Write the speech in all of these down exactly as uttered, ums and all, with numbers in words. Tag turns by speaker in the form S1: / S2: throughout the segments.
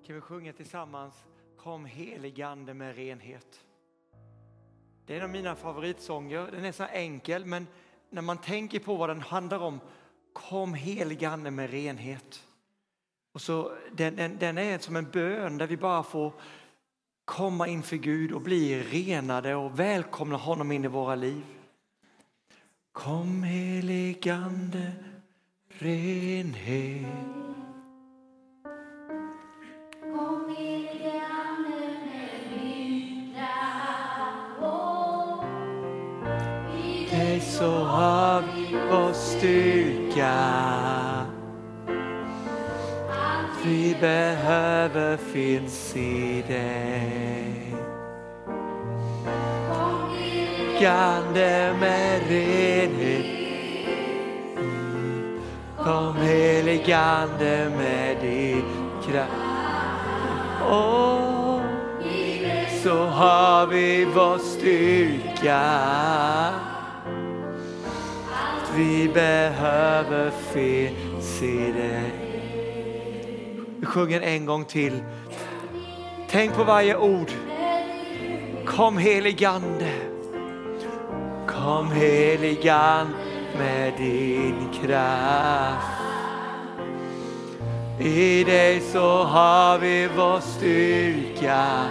S1: Kan vi sjunga tillsammans? Kom heligande med renhet. Det är en av mina favoritsånger. Den är så enkel, men när man tänker på vad den handlar om. Kom heligande med renhet. Och så, den, den, den är som en bön där vi bara får komma inför Gud och bli renade och välkomna honom in i våra liv. Kom heligande renhet.
S2: Kom heligande med din närvaro. I dig
S1: Så har vi vår styrka. Allt vi behöver finns i dig.
S2: kom
S1: Heligande med renhet. Kom heligande med din kraft. Åh, så har vi vår styrka. Allt vi behöver finns i dig. Vi sjunger en gång till. Tänk på varje ord. Kom heligande. Kom heligande med din kraft. I dig så har vi vår styrka.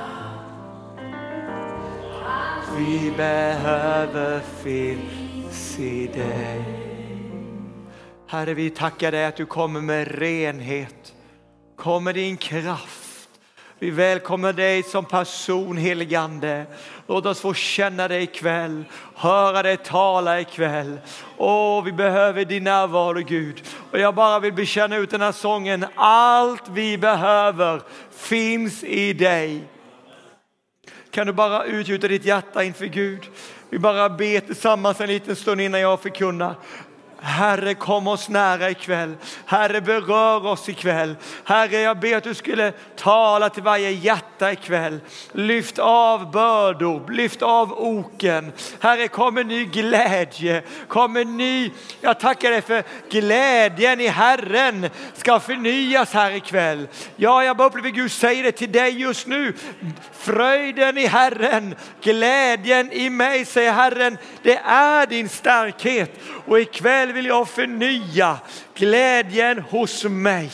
S1: Vi behöver finnas i dig. Herre, vi tackar dig att du kommer med renhet. Kommer din kraft. Vi välkomnar dig som person, heligande. Låt oss få känna dig ikväll. Höra dig tala ikväll. Åh, vi behöver din närvaro, Gud. Och jag bara vill bekänna ut den här sången. Allt vi behöver finns i dig. Kan du bara utgjuta ditt hjärta inför Gud? Vi bara ber tillsammans en liten stund innan jag förkunnar. Herre, kom oss nära ikväll. Herre, berör oss ikväll. Herre, jag ber att du skulle tala till varje hjärta ikväll. Lyft av bördor, lyft av oken. Herre, kom en ny glädje. Kom en ny, jag tackar dig för glädjen i Herren ska förnyas här ikväll. Ja, jag bara upplever Gud säger det till dig just nu. Fröjden i Herren, glädjen i mig, säger Herren. Det är din starkhet. Och ikväll vill jag förnya glädjen hos mig.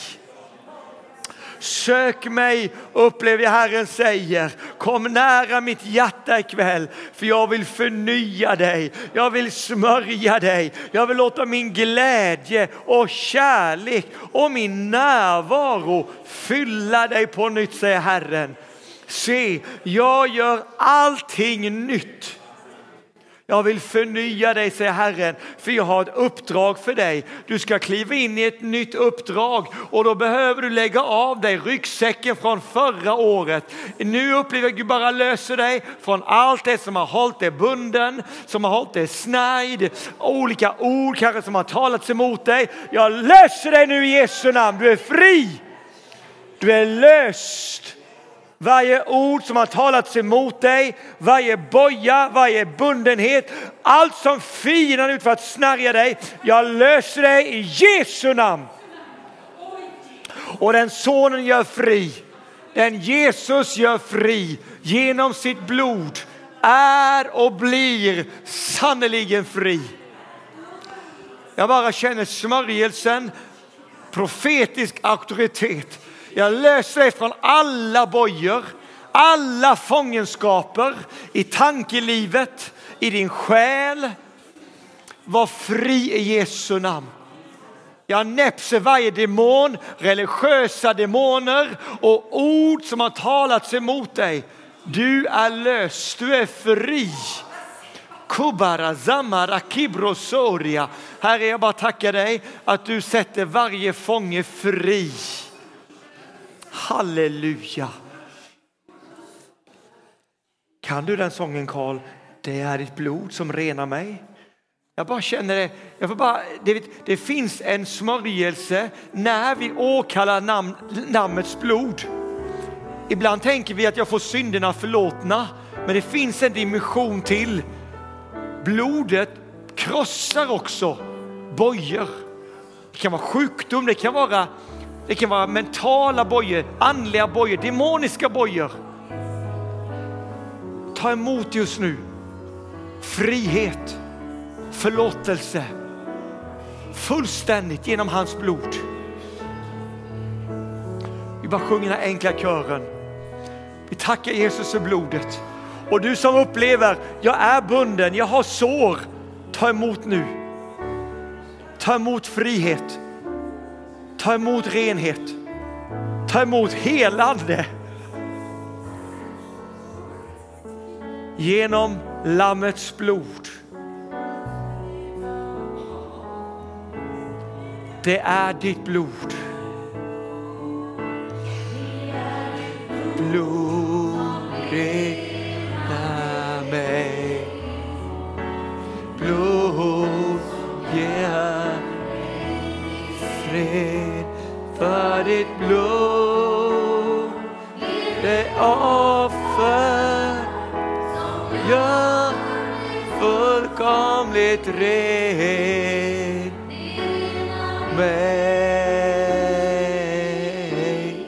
S1: Sök mig, upplever jag Herren säger. Kom nära mitt hjärta ikväll. För jag vill förnya dig. Jag vill smörja dig. Jag vill låta min glädje och kärlek och min närvaro fylla dig på nytt, säger Herren. Se, jag gör allting nytt. Jag vill förnya dig, säger Herren, för jag har ett uppdrag för dig. Du ska kliva in i ett nytt uppdrag och då behöver du lägga av dig ryggsäcken från förra året. Nu upplever Gud bara löser dig från allt det som har hållit dig bunden, som har hållit dig snärjd, olika ord kanske som har talats emot dig. Jag löser dig nu i Jesu namn. Du är fri. Du är löst. Varje ord som har talats emot dig, varje boja, varje bundenhet, allt som firar ut för att snärja dig, jag löser dig i Jesu namn. Och den sonen gör fri, den Jesus gör fri genom sitt blod, är och blir sannoliken fri. Jag bara känner smörjelsen, profetisk auktoritet. Jag löser dig från alla bojor, alla fångenskaper i tankelivet, i din själ. Var fri i Jesu namn. Jag näpser varje demon, religiösa demoner och ord som har talats emot dig. Du är löst, du är fri. Kubara zamara kibrosoria. Herre, jag bara tackar dig att du sätter varje fånge fri. Halleluja. Kan du den sången, Karl? Det är ditt blod som renar mig. Jag bara känner det. Jag får bara, det, det finns en smörjelse när vi åkallar namn, namnets blod. Ibland tänker vi att jag får synderna förlåtna. Men det finns en dimension till. Blodet krossar också bojor. Det kan vara sjukdom, det kan vara Det kan vara mentala bojor, andliga bojor, demoniska bojor. Ta emot just nu frihet, förlåtelse, fullständigt genom hans blod. Vi bara sjunger den här enkla kören. Vi tackar Jesus för blodet. Och du som upplever, jag är bunden, jag har sår, ta emot nu. Ta emot frihet. Ta emot renhet. Ta emot helande. Genom lammets blod. Det är ditt blod. Blod rena mig. Blod ger fred. För ditt blod, det offer gör fullkomligt ren mig.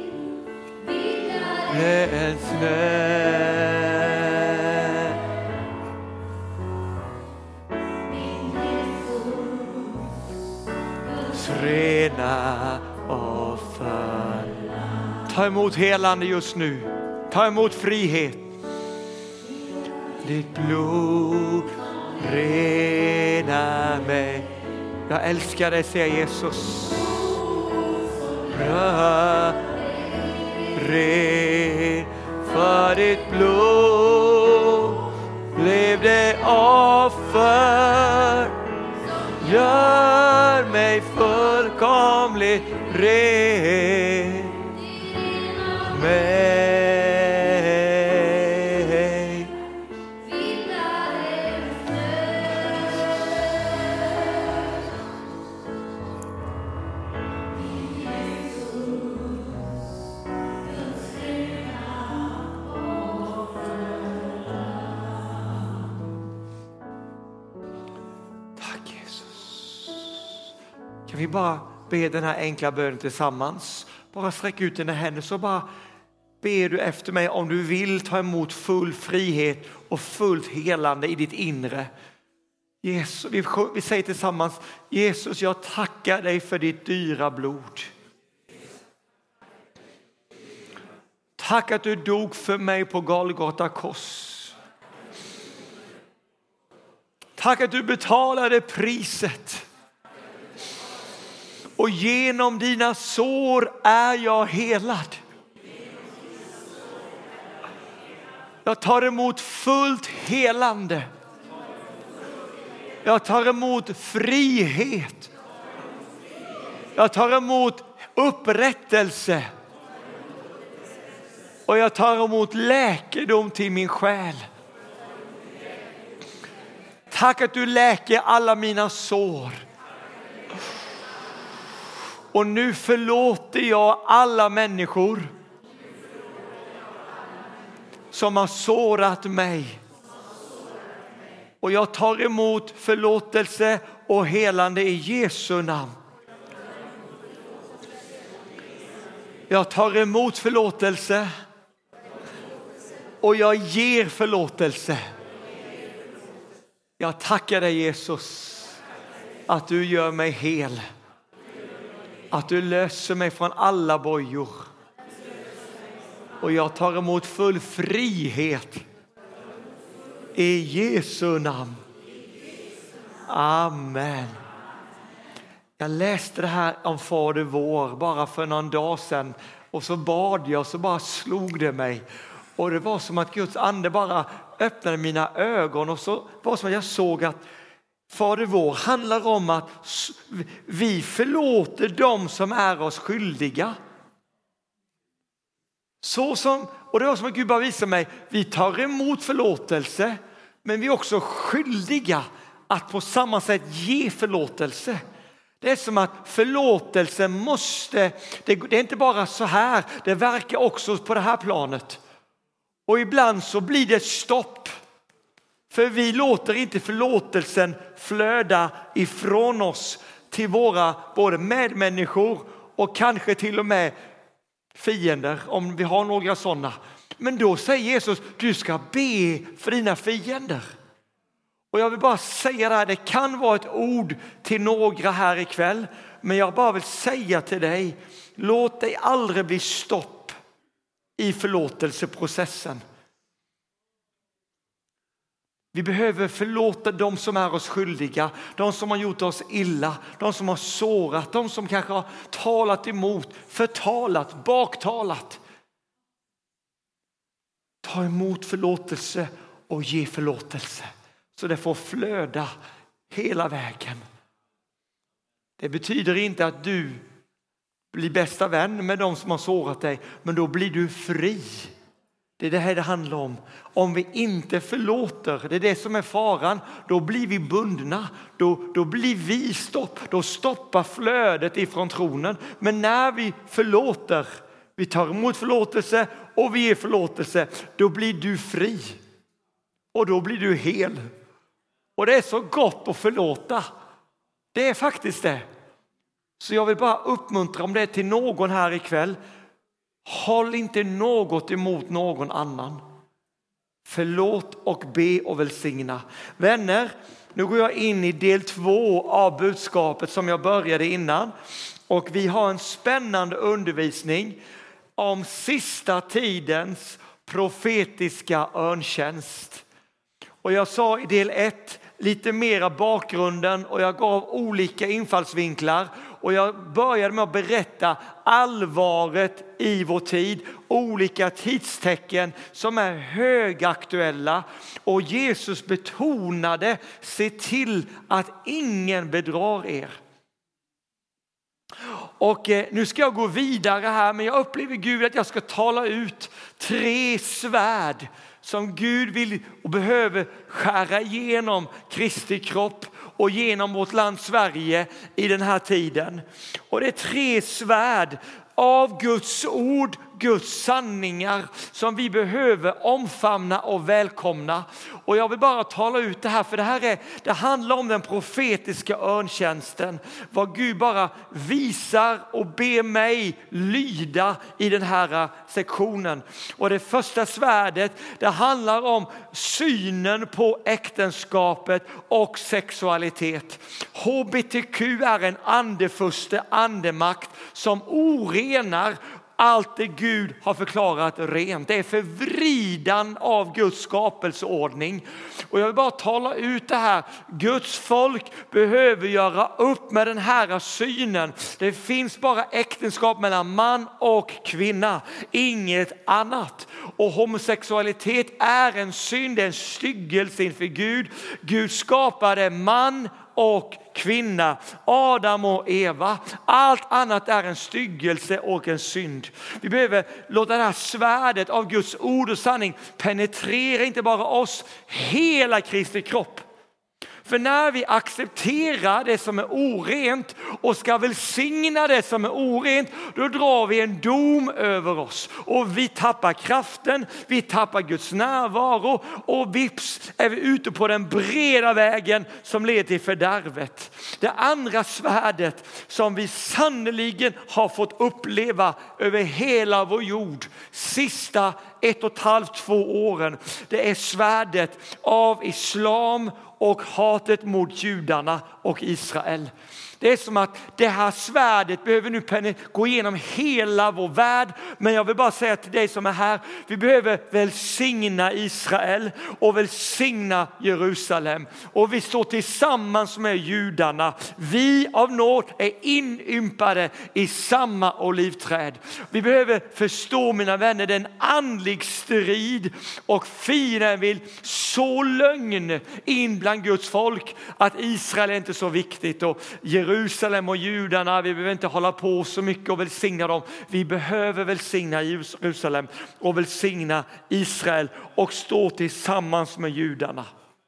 S1: Rens nöd. Rena offer. Ta emot helande just nu. Ta emot frihet. Ditt blod rena mig. Jag älskar dig, säger Jesus. Ren för ditt blod blev det offer. Gör mig fullkomligt ren. Mig. Tack Jesus. Kan vi bara be den här enkla bönen tillsammans? Bara sträck ut dina händer så bara ber du efter mig om du vill ta emot full frihet och fullt helande i ditt inre. Jesus, vi, vi säger tillsammans, Jesus, jag tackar dig för ditt dyra blod. Tack att du dog för mig på Golgata kors. Tack att du betalade priset. Och genom dina sår är jag helad. Jag tar emot fullt helande. Jag tar emot frihet. Jag tar emot upprättelse. Och jag tar emot läkedom till min själ. Tack att du läker alla mina sår. Och nu förlåter jag alla människor som har sårat mig. Och jag tar emot förlåtelse och helande i Jesu namn. Jag tar emot förlåtelse. Och jag ger förlåtelse. Jag tackar dig Jesus att du gör mig hel. Att du löser mig från alla bojor. Och jag tar emot full frihet. I Jesu namn. Amen. Jag läste det här om Fader vår bara för någon dag sedan. Och så bad jag och så bara slog det mig. Och det var som att Guds ande bara öppnade mina ögon. Och så var det som att jag såg att Fader vår handlar om att vi förlåter dem som är oss skyldiga. Så som, och det var som att Gud bara visade mig, vi tar emot förlåtelse, men vi är också skyldiga att på samma sätt ge förlåtelse. Det är som att förlåtelse måste, det, det är inte bara så här, det verkar också på det här planet. Och ibland så blir det stopp. För vi låter inte förlåtelsen flöda ifrån oss till våra både medmänniskor och kanske till och med fiender om vi har några sådana. Men då säger Jesus, du ska be för dina fiender. Och jag vill bara säga det här, det kan vara ett ord till några här ikväll. Men jag bara vill säga till dig, låt dig aldrig bli stopp i förlåtelseprocessen. Vi behöver förlåta de som är oss skyldiga, de som har gjort oss illa, de som har sårat, de som kanske har talat emot, förtalat, baktalat. Ta emot förlåtelse och ge förlåtelse så det får flöda hela vägen. Det betyder inte att du blir bästa vän med de som har sårat dig, men då blir du fri. Det är det här det handlar om. Om vi inte förlåter, det är det som är faran, då blir vi bundna. Då, då blir vi stopp, då stoppar flödet ifrån tronen. Men när vi förlåter, vi tar emot förlåtelse och vi ger förlåtelse, då blir du fri. Och då blir du hel. Och det är så gott att förlåta. Det är faktiskt det. Så jag vill bara uppmuntra om det till någon här ikväll. Håll inte något emot någon annan. Förlåt och be och välsigna. Vänner, nu går jag in i del två av budskapet som jag började innan. Och vi har en spännande undervisning om sista tidens profetiska örntjänst. Och jag sa i del ett lite mera bakgrunden och jag gav olika infallsvinklar. Och jag började med att berätta allvaret i vår tid. Olika tidstecken som är högaktuella. Och Jesus betonade, se till att ingen bedrar er. Och nu ska jag gå vidare här, men jag upplever Gud att jag ska tala ut tre svärd som Gud vill och behöver skära igenom Kristi kropp och genom vårt land Sverige i den här tiden. Och det är tre svärd av Guds ord, Guds sanningar som vi behöver omfamna och välkomna. Och jag vill bara tala ut det här, för det här är, det handlar om den profetiska örntjänsten. Vad Gud bara visar och ber mig lyda i den här sektionen. Och det första svärdet, det handlar om synen på äktenskapet och sexualitet. H B T Q är en andefurste andemakt som orenar allt det Gud har förklarat rent. Det är förvridan av Guds skapelseordning. Och jag vill bara tala ut det här. Guds folk behöver göra upp med den här synen. Det finns bara äktenskap mellan man och kvinna. Inget annat. Och homosexualitet är en synd, en styggelse inför Gud. Gud skapade man och kvinna, Adam och Eva. Allt annat är en styggelse och en synd. Vi behöver låta det här svärdet av Guds ord och sanning penetrera inte bara oss, hela Kristi kropp. För när vi accepterar det som är orent och ska välsigna det som är orent, då drar vi en dom över oss. Och vi tappar kraften, vi tappar Guds närvaro och vips är vi ute på den breda vägen som leder till fördärvet. Det andra svärdet som vi sannoliken har fått uppleva över hela vår jord sista ett och ett halvt, två åren, det är svärdet av islam och hatet mot judarna och Israel. Det är som att det här svärdet behöver nu gå igenom hela vår värld. Men jag vill bara säga till dig som är här, vi behöver välsigna Israel och välsigna Jerusalem. Och vi står tillsammans med judarna. Vi av nåd är inympade i samma olivträd. Vi behöver förstå, mina vänner, den andlig strid och fienden vill så lögn in bland Guds folk att Israel är inte så viktigt och Jerusalem och judarna, vi behöver inte hålla på så mycket och välsigna dem. Vi behöver välsigna Jerusalem och välsigna Israel och stå tillsammans med judarna.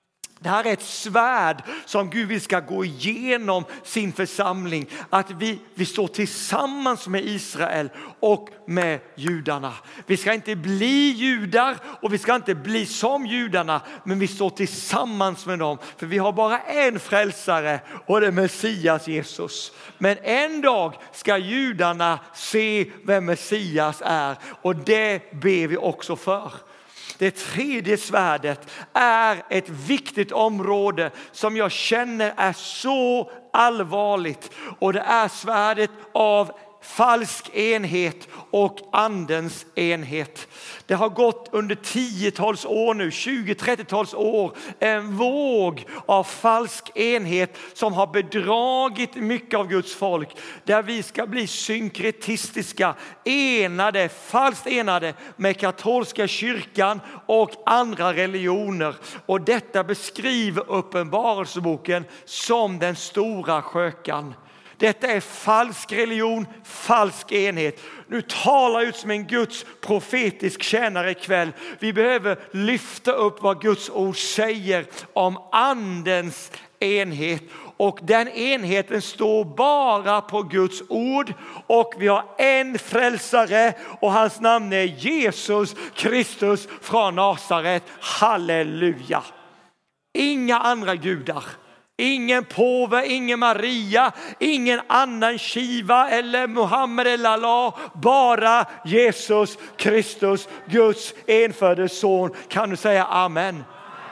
S1: Det här är ett svärd som Gud vill ska gå igenom sin församling. Att vi, vi står tillsammans med Israel och med judarna. Vi ska inte bli judar och vi ska inte bli som judarna. Men vi står tillsammans med dem. För vi har bara en frälsare och det är Messias Jesus. Men en dag ska judarna se vem Messias är. Och det ber vi också för. Det tredje svärdet är ett viktigt område som jag känner är så allvarligt. Och det är svärdet av falsk enhet och andens enhet. Det har gått under tiotals år nu, tjugo-trettiotals år, en våg av falsk enhet som har bedragit mycket av Guds folk. Där vi ska bli synkretistiska, enade, falskt enade med katolska kyrkan och andra religioner. Och detta beskriver Uppenbarelseboken som den stora skökan. Detta är falsk religion, falsk enhet. Nu talar jag ut som en Guds profetisk tjänare ikväll. Vi behöver lyfta upp vad Guds ord säger om andens enhet. Och den enheten står bara på Guds ord. Och vi har en frälsare och hans namn är Jesus Kristus från Nasaret. Halleluja! Inga andra gudar. Ingen påve, ingen Maria, ingen annan Shiva eller Muhammed eller Allah. Bara Jesus Kristus, Guds enfödde son. Kan du säga amen?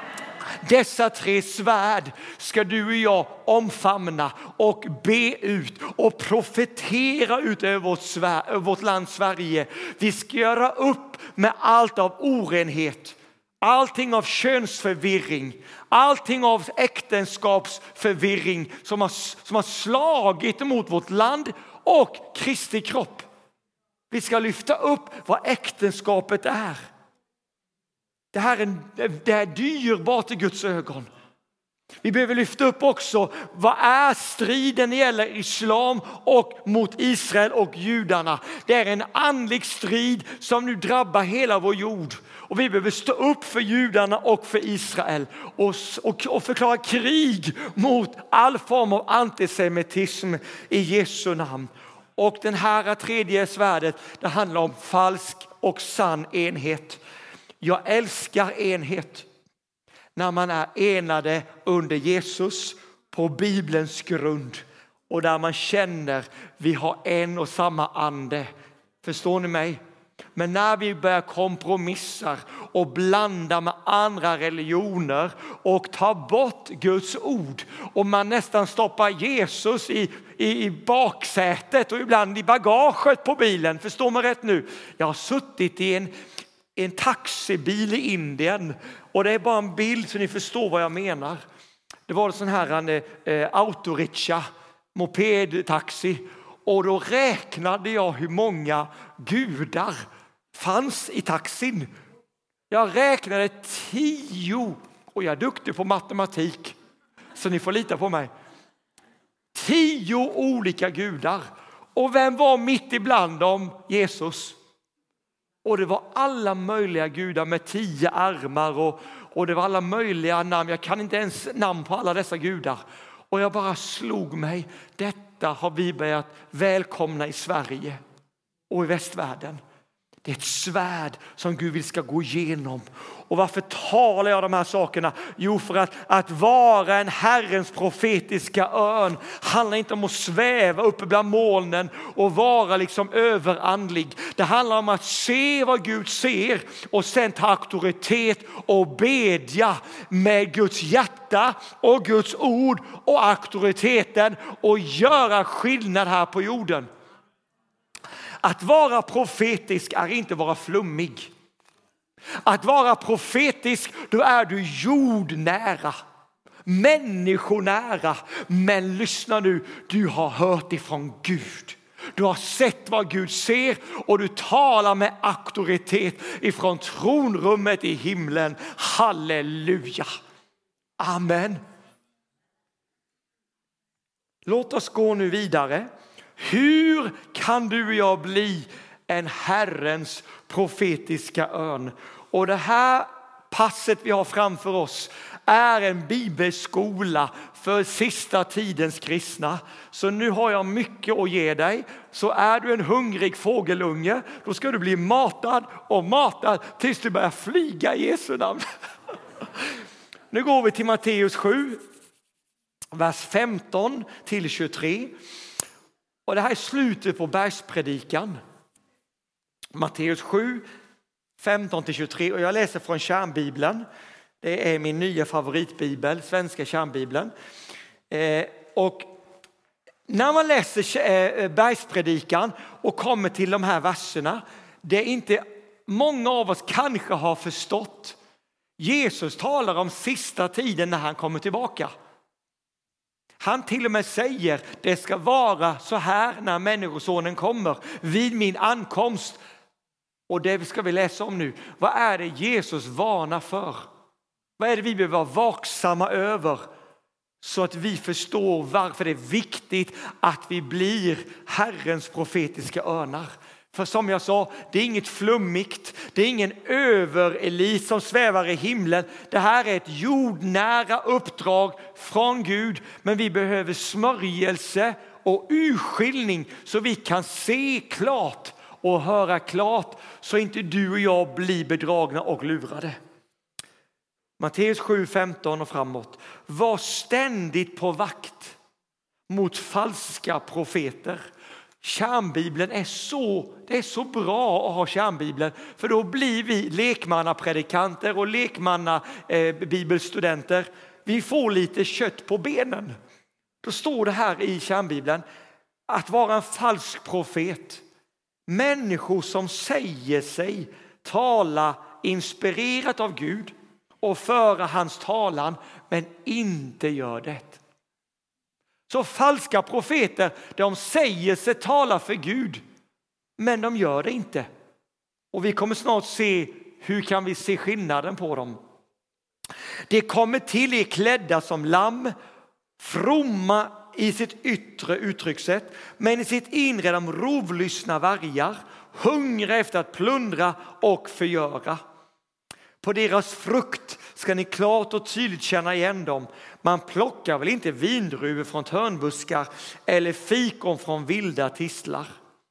S1: Dessa tre svärd ska du och jag omfamna och be ut och profetera ut över vårt, Sver- över vårt land Sverige. Vi ska göra upp med allt av orenhet. Allting av könsförvirring, allting av äktenskapsförvirring som har, som har slagit mot vårt land och Kristi kropp. Vi ska lyfta upp vad äktenskapet är. Det här är, det är dyrbart i Guds ögon. Vi behöver lyfta upp också vad är striden när det gäller islam och mot Israel och judarna. Det är en andlig strid som nu drabbar hela vår jord. Och vi behöver stå upp för judarna och för Israel och, och, och förklara krig mot all form av antisemitism i Jesu namn. Och den här tredje svärdet, det handlar om falsk och sann enhet. Jag älskar enhet. När man är enade under Jesus på Bibelns grund. Och där man känner vi har en och samma ande. Förstår ni mig? Men när vi börjar kompromissa och blanda med andra religioner och ta bort Guds ord. Och man nästan stoppar Jesus i, i, i baksätet och ibland i bagaget på bilen. Förstår man rätt nu? Jag har suttit i en... en taxibil i Indien och det är bara en bild så ni förstår vad jag menar. Det var en sån här eh, autorikscha, mopedtaxi och då räknade jag hur många gudar fanns i taxin. Jag räknade tio och jag är duktig på matematik så ni får lita på mig. Tio olika gudar och vem var mitt ibland dem? Jesus. Och det var alla möjliga gudar med tio armar och, och det var alla möjliga namn. Jag kan inte ens namn på alla dessa gudar. Och jag bara slog mig. Detta har vi börjat välkomna i Sverige och i västvärlden. Det är ett svärd som Gud vill ska gå igenom. Och varför talar jag de här sakerna? Jo, för att, att vara en Herrens profetiska örn handlar inte om att sväva uppe bland molnen och vara liksom överandlig. Det handlar om att se vad Gud ser och sen ta auktoritet och bedja med Guds hjärta och Guds ord och auktoriteten och göra skillnad här på jorden. Att vara profetisk är inte vara flummig. Att vara profetisk, då är du jordnära, människonära. Men lyssna nu, du har hört ifrån Gud. Du har sett vad Gud ser och du talar med auktoritet ifrån tronrummet i himlen. Halleluja. Amen. Låt oss gå nu vidare. Hur kan du och jag bli en Herrens profetiska örn? Och det här passet vi har framför oss är en bibelskola för sista tidens kristna. Så nu har jag mycket att ge dig. Så är du en hungrig fågelunge, då ska du bli matad och matad tills du börjar flyga i Jesu namn. Nu går vi till Matteus sju, vers femton till tjugotre. Och det här är slutet på bergspredikan. Matteus sju, femton till tjugotre. Och jag läser från Kärnbibeln. Det är min nya favoritbibel, svenska Kärnbibeln. Eh, och när man läser eh, bergspredikan och kommer till de här verserna, det är inte många av oss kanske har förstått. Jesus talar om sista tiden när han kommer tillbaka. Han till och med säger det ska vara så här när människosonen kommer vid min ankomst. Och det ska vi läsa om nu. Vad är det Jesus varnar för? Vad är det vi behöver vara vaksamma över? Så att vi förstår varför det är viktigt att vi blir Herrens profetiska örnar. För som jag sa, det är inget flummigt. Det är ingen överelit som svävar i himlen. Det här är ett jordnära uppdrag från Gud. Men vi behöver smörjelse och urskiljning så vi kan se klart och höra klart. Så inte du och jag blir bedragna och lurade. Matteus sju femton och framåt. Var ständigt på vakt mot falska profeter. Kärnbibeln är så, det är så bra att ha kärnbibeln. För då blir vi lekmannapredikanter och lekmanna eh, bibelstudenter. Vi får lite kött på benen. Då står det här i kärnbibeln. Att vara en falsk profet. Människor som säger sig tala inspirerat av Gud. Och föra hans talan men inte gör det. Så falska profeter, de säger sig tala för Gud, men de gör det inte. Och vi kommer snart se hur kan vi se skillnaden på dem. Det kommer till er klädda som lamm, fromma i sitt yttre uttryckssätt, men i sitt inre de rovlyssna vargar, hungriga efter att plundra och förgöra. På deras frukt ska ni klart och tydligt känna igen dem. Man plockar väl inte vindruvor från törnbuskar eller fikon från vilda tistlar.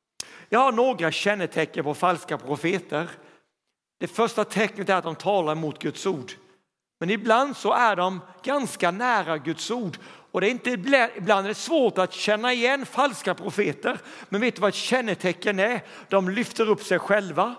S1: Jag har några kännetecken på falska profeter. Det första tecknet är att de talar emot Guds ord. Men ibland så är de ganska nära Guds ord. Och det är inte, ibland är det svårt att känna igen falska profeter. Men vet du vad ett kännetecken är? De lyfter upp sig själva.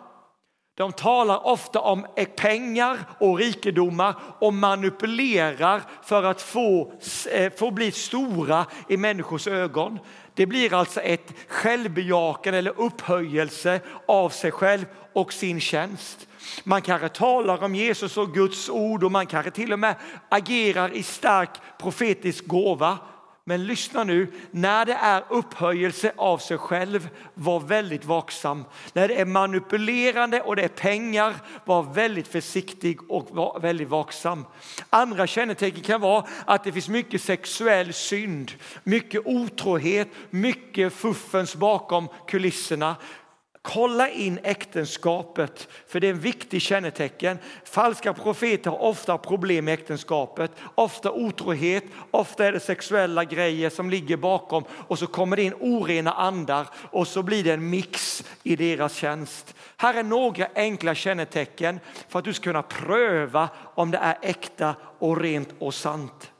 S1: De talar ofta om pengar och rikedomar och manipulerar för att få, få bli stora i människors ögon. Det blir alltså ett självbejakande eller upphöjelse av sig själv och sin tjänst. Man kanske talar om Jesus och Guds ord och man kanske till och med agerar i stark profetisk gåva. Men lyssna nu, när det är upphöjelse av sig själv, var väldigt vaksam. När det är manipulerande och det är pengar, var väldigt försiktig och var väldigt vaksam. Andra kännetecken kan vara att det finns mycket sexuell synd, mycket otrohet, mycket fuffens bakom kulisserna. Kolla in äktenskapet, för det är en viktig kännetecken. Falska profeter har ofta problem med äktenskapet, ofta otrohet, ofta är det sexuella grejer som ligger bakom och så kommer det in orena andar och så blir det en mix i deras tjänst. Här är några enkla kännetecken för att du ska kunna pröva om det är äkta och rent och sant.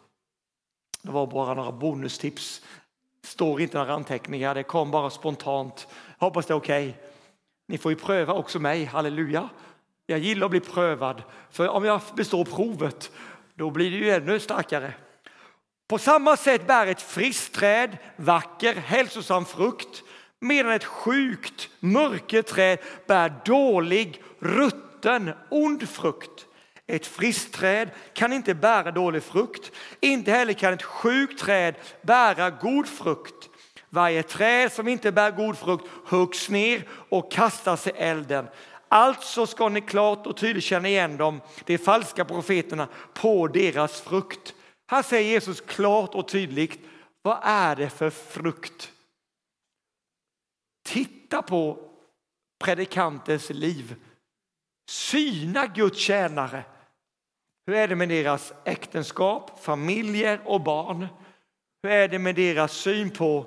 S1: Det var bara några bonustips. Står inte några anteckningar, det kom bara spontant. Hoppas det är okej. Okay. Ni får ju pröva också mig, halleluja. Jag gillar att bli prövad. För om jag består provet, då blir det ju ännu starkare. På samma sätt bär ett friskt träd vacker, hälsosam frukt. Medan ett sjukt mörkerträd bär dålig, rutten, ond frukt. Ett friskt träd kan inte bära dålig frukt. Inte heller kan ett sjukt träd bära god frukt. Varje träd som inte bär god frukt huggs ner och kastas i elden. Alltså ska ni klart och tydligt känna igen dem, de falska profeterna, på deras frukt. Här säger Jesus klart och tydligt, vad är det för frukt? Titta på predikantens liv. Syna Guds tjänare. Hur är det med deras äktenskap, familjer och barn? Hur är det med deras syn på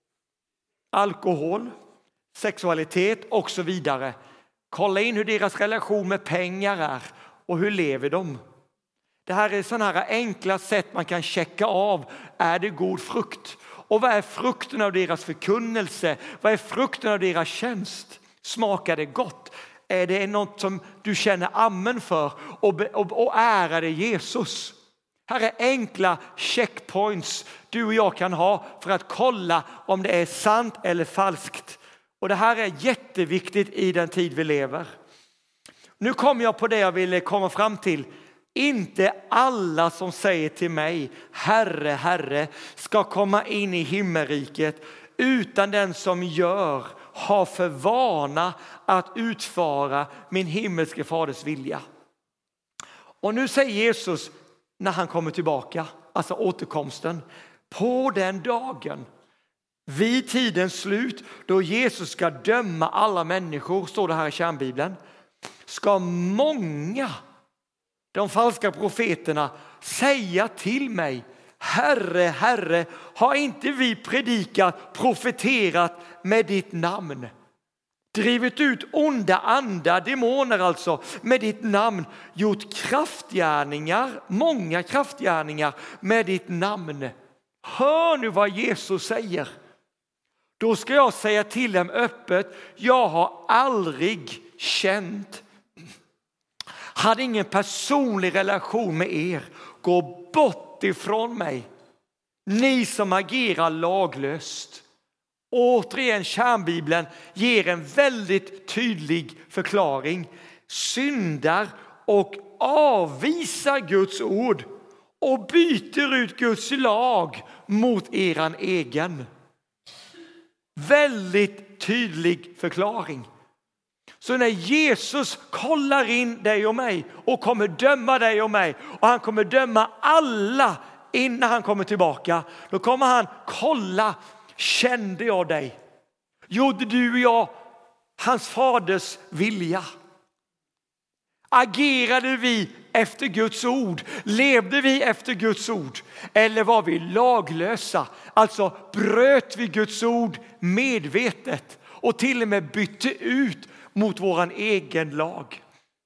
S1: alkohol, sexualitet och så vidare? Kolla in hur deras relation med pengar är och hur lever de? Det här är sådana här enkla sätt man kan checka av. Är det god frukt? Och vad är frukten av deras förkunnelse? Vad är frukten av deras tjänst? Smakar det gott? Är det något som du känner amen för och, och, och ärar det Jesus? Här är enkla checkpoints du och jag kan ha för att kolla om det är sant eller falskt. Och det här är jätteviktigt i den tid vi lever. Nu kommer jag på det jag ville komma fram till. Inte alla som säger till mig, Herre, Herre, ska komma in i himmelriket, utan den som gör, har för vana att utföra min himmelske faders vilja. Och nu säger Jesus när han kommer tillbaka, alltså återkomsten, på den dagen, vid tidens slut, då Jesus ska döma alla människor, står det här i kärnbibeln, ska många, de falska profeterna, säga till mig, Herre, Herre, har inte vi predikat, profeterat med ditt namn? Drivit ut onda andar, demoner alltså, med ditt namn, gjort kraftgärningar, många kraftgärningar med ditt namn. Hör nu vad Jesus säger. Då ska jag säga till dem öppet, jag har aldrig känt, hade ingen personlig relation med er. Gå bort ifrån mig, ni som agerar laglöst. Återigen, kärnbibeln ger en väldigt tydlig förklaring. Syndar och avvisar Guds ord och byter ut Guds lag mot eran egen. Väldigt tydlig förklaring. Så när Jesus kollar in dig och mig och kommer döma dig och mig, och han kommer döma alla innan han kommer tillbaka, då kommer han kolla, kände jag dig? Gjorde du och jag hans faders vilja? Agerade vi efter Guds ord? Levde vi efter Guds ord? Eller var vi laglösa? Alltså bröt vi Guds ord medvetet och till och med bytte ut mot våran egen lag.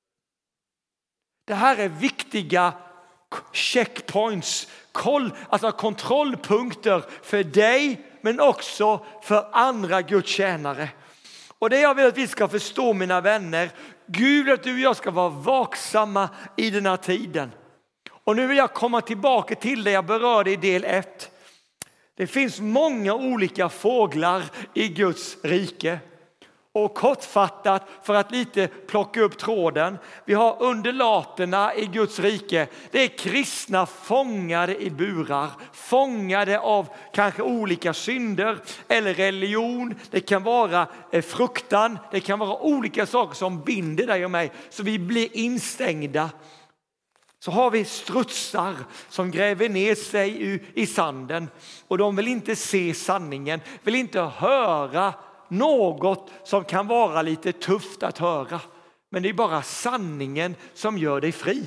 S1: Det här är viktiga checkpoints, koll, alltså kontrollpunkter för dig men också för andra Guds tjänare. Och det jag vill att vi ska förstå, mina vänner, Gud att du och jag ska vara vaksamma i den här tiden. Och nu vill jag komma tillbaka till det jag berörde i del ett. Det finns många olika fåglar i Guds rike. Och kortfattat, för att lite plocka upp tråden, vi har undulaterna i Guds rike. Det är kristna fångade i burar, fångade av kanske olika synder eller religion. Det kan vara fruktan, det kan vara olika saker som binder dig och mig, så vi blir instängda. Så har vi strutsar som gräver ner sig i sanden, och de vill inte se sanningen, vill inte höra något som kan vara lite tufft att höra. Men det är bara sanningen som gör dig fri.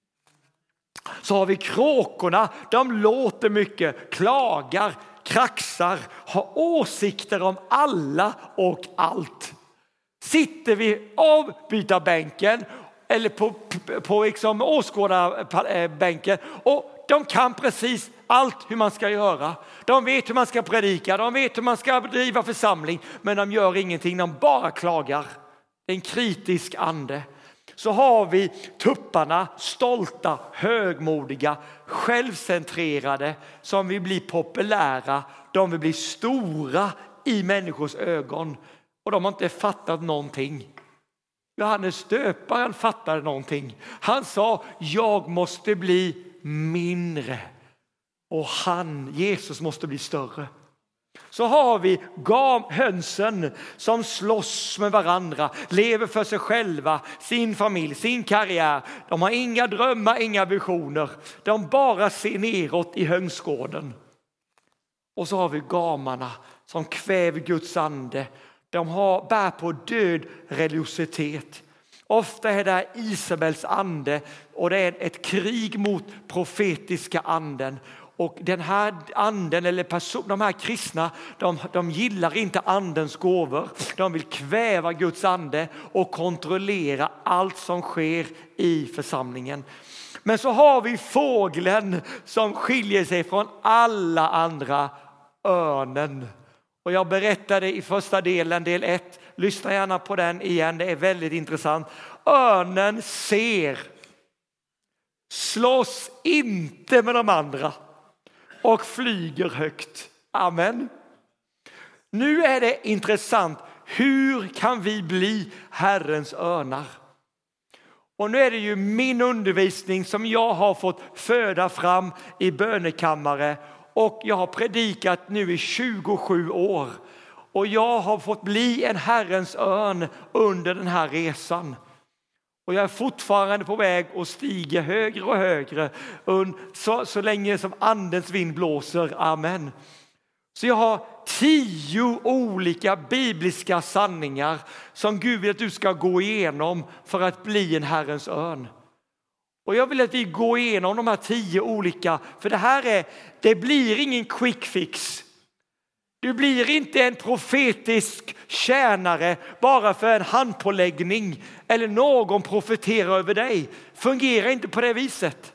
S1: Så har vi kråkorna, de låter mycket, klagar, kraxar, har åsikter om alla och allt. Sitter vi avbytarbänken eller på, på, på liksom åskådarbänken, och de kan precis allt hur man ska göra. De vet hur man ska predika, de vet hur man ska bedriva församling, men de gör ingenting, de bara klagar. En kritisk ande. Så har vi tupparna, stolta, högmodiga, självcentrerade, som vill bli populära, de vill bli stora i människors ögon, och de har inte fattat någonting. Johannes döparen fattade någonting. Han sa, jag måste bli mindre. Och han, Jesus, måste bli större. Så har vi gam, hönsen som slåss med varandra, lever för sig själva, sin familj, sin karriär. De har inga drömmar, inga visioner. De bara ser neråt i hönsgården. Och så har vi gamarna som kväver Guds ande. De har, bär på död religiositet. Ofta är det Isabels ande och det är ett krig mot profetiska anden. Och den här anden eller person, de här kristna, de, de gillar inte andens gåvor. De vill kväva Guds ande och kontrollera allt som sker i församlingen. Men så har vi fågeln som skiljer sig från alla andra, örnen. Och jag berättade i första delen, del ett. Lyssna gärna på den igen, det är väldigt intressant. Örnen ser, slåss inte med de andra och flyger högt. Amen. Nu är det intressant. Hur kan vi bli Herrens örnar? Och nu är det ju min undervisning som jag har fått föda fram i bönekammare. Och jag har predikat nu i tjugosju år. Och jag har fått bli en Herrens örn under den här resan. Och jag är fortfarande på väg och stiger högre och högre så, så länge som andens vind blåser. Amen. Så jag har tio olika bibliska sanningar som Gud vill att du ska gå igenom för att bli en Herrens örn. Och jag vill att vi går igenom de här tio olika, för det här är, det blir ingen quick fix. Du blir inte en profetisk tjänare bara för en handpåläggning eller någon profeterar över dig. Fungerar inte på det viset.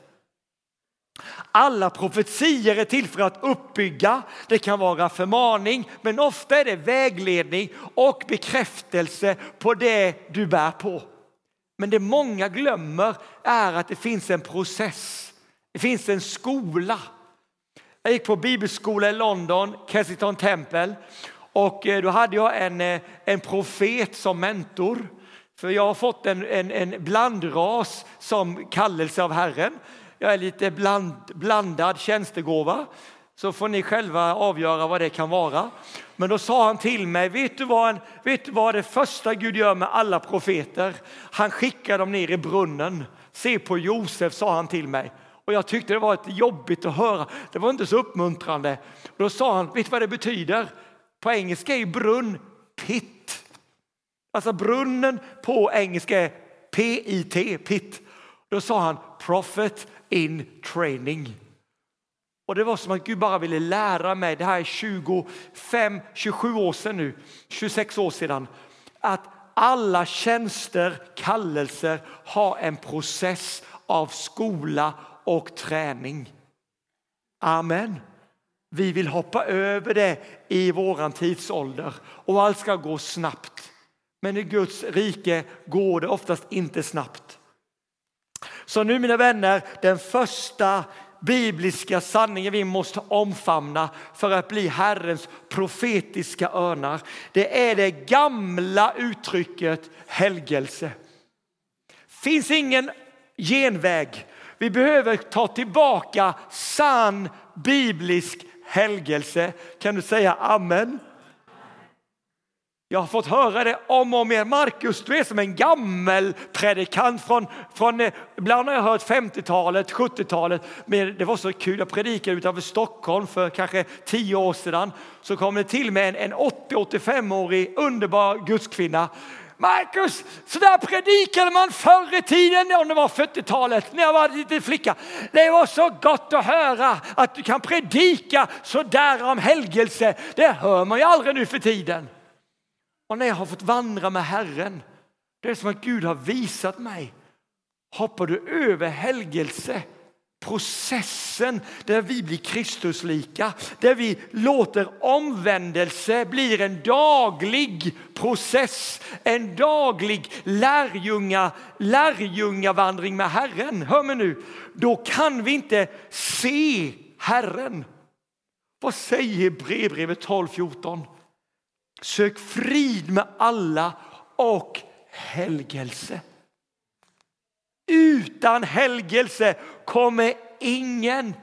S1: Alla profetier är till för att uppbygga. Det kan vara förmaning, men ofta är det vägledning och bekräftelse på det du bär på. Men det många glömmer är att det finns en process. Det finns en skola. Jag gick på bibelskola i London, Kensington Temple. Och då hade jag en, en profet som mentor. För jag har fått en, en, en blandras som kallelse av Herren. Jag är lite bland, blandad tjänstegåva. Så får ni själva avgöra vad det kan vara. Men då sa han till mig, vet du vad, en, vet du vad det första Gud gör med alla profeter? Han skickar dem ner i brunnen. Se på Josef, sa han till mig. Och jag tyckte det var ett jobbigt att höra. Det var inte så uppmuntrande. Och då sa han, vet du vad det betyder? På engelska är brunn pit. Alltså brunnen på engelska är P I T, pit. Då sa han, prophet in training. Och det var som att Gud bara ville lära mig, det här är tjugofem, tjugosju år sedan nu, tjugosex år sedan, att alla tjänster, kallelser har en process av skola och träning. Amen. Vi vill hoppa över det i våran tidsålder och allt ska gå snabbt. Men i Guds rike går det oftast inte snabbt. Så nu mina vänner, den första bibliska sanningen vi måste omfamna för att bli Herrens profetiska örnar. Det är det gamla uttrycket helgelse. Finns ingen genväg. Vi behöver ta tillbaka sann biblisk helgelse. Kan du säga amen? Jag har fått höra det om och om igen. Markus, du är som en gammel predikant från, från ibland har jag hört femtiotalet, sjuttiotalet. Men det var så kul, jag predikade utanför Stockholm för kanske tio år sedan. Så kom det till med en, en åttio-åttiofem-årig underbar gudskvinna. Markus, så där predikade man förr i tiden, om det var fyrtiotalet, när jag var en liten flicka. Det var så gott att höra att du kan predika så där om helgelse. Det hör man ju aldrig nu för tiden. Och när jag har fått vandra med Herren, det är som att Gud har visat mig. Hoppar du över helgelse, processen där vi blir Kristuslika, där vi låter omvändelse bli en daglig process, en daglig lärjunga, lärjungavandring med Herren. Hör mig nu, då kan vi inte se Herren. Vad säger Hebreerbrevet tolv fjorton? Sök frid med alla och helgelse. Utan helgelse kommer ingen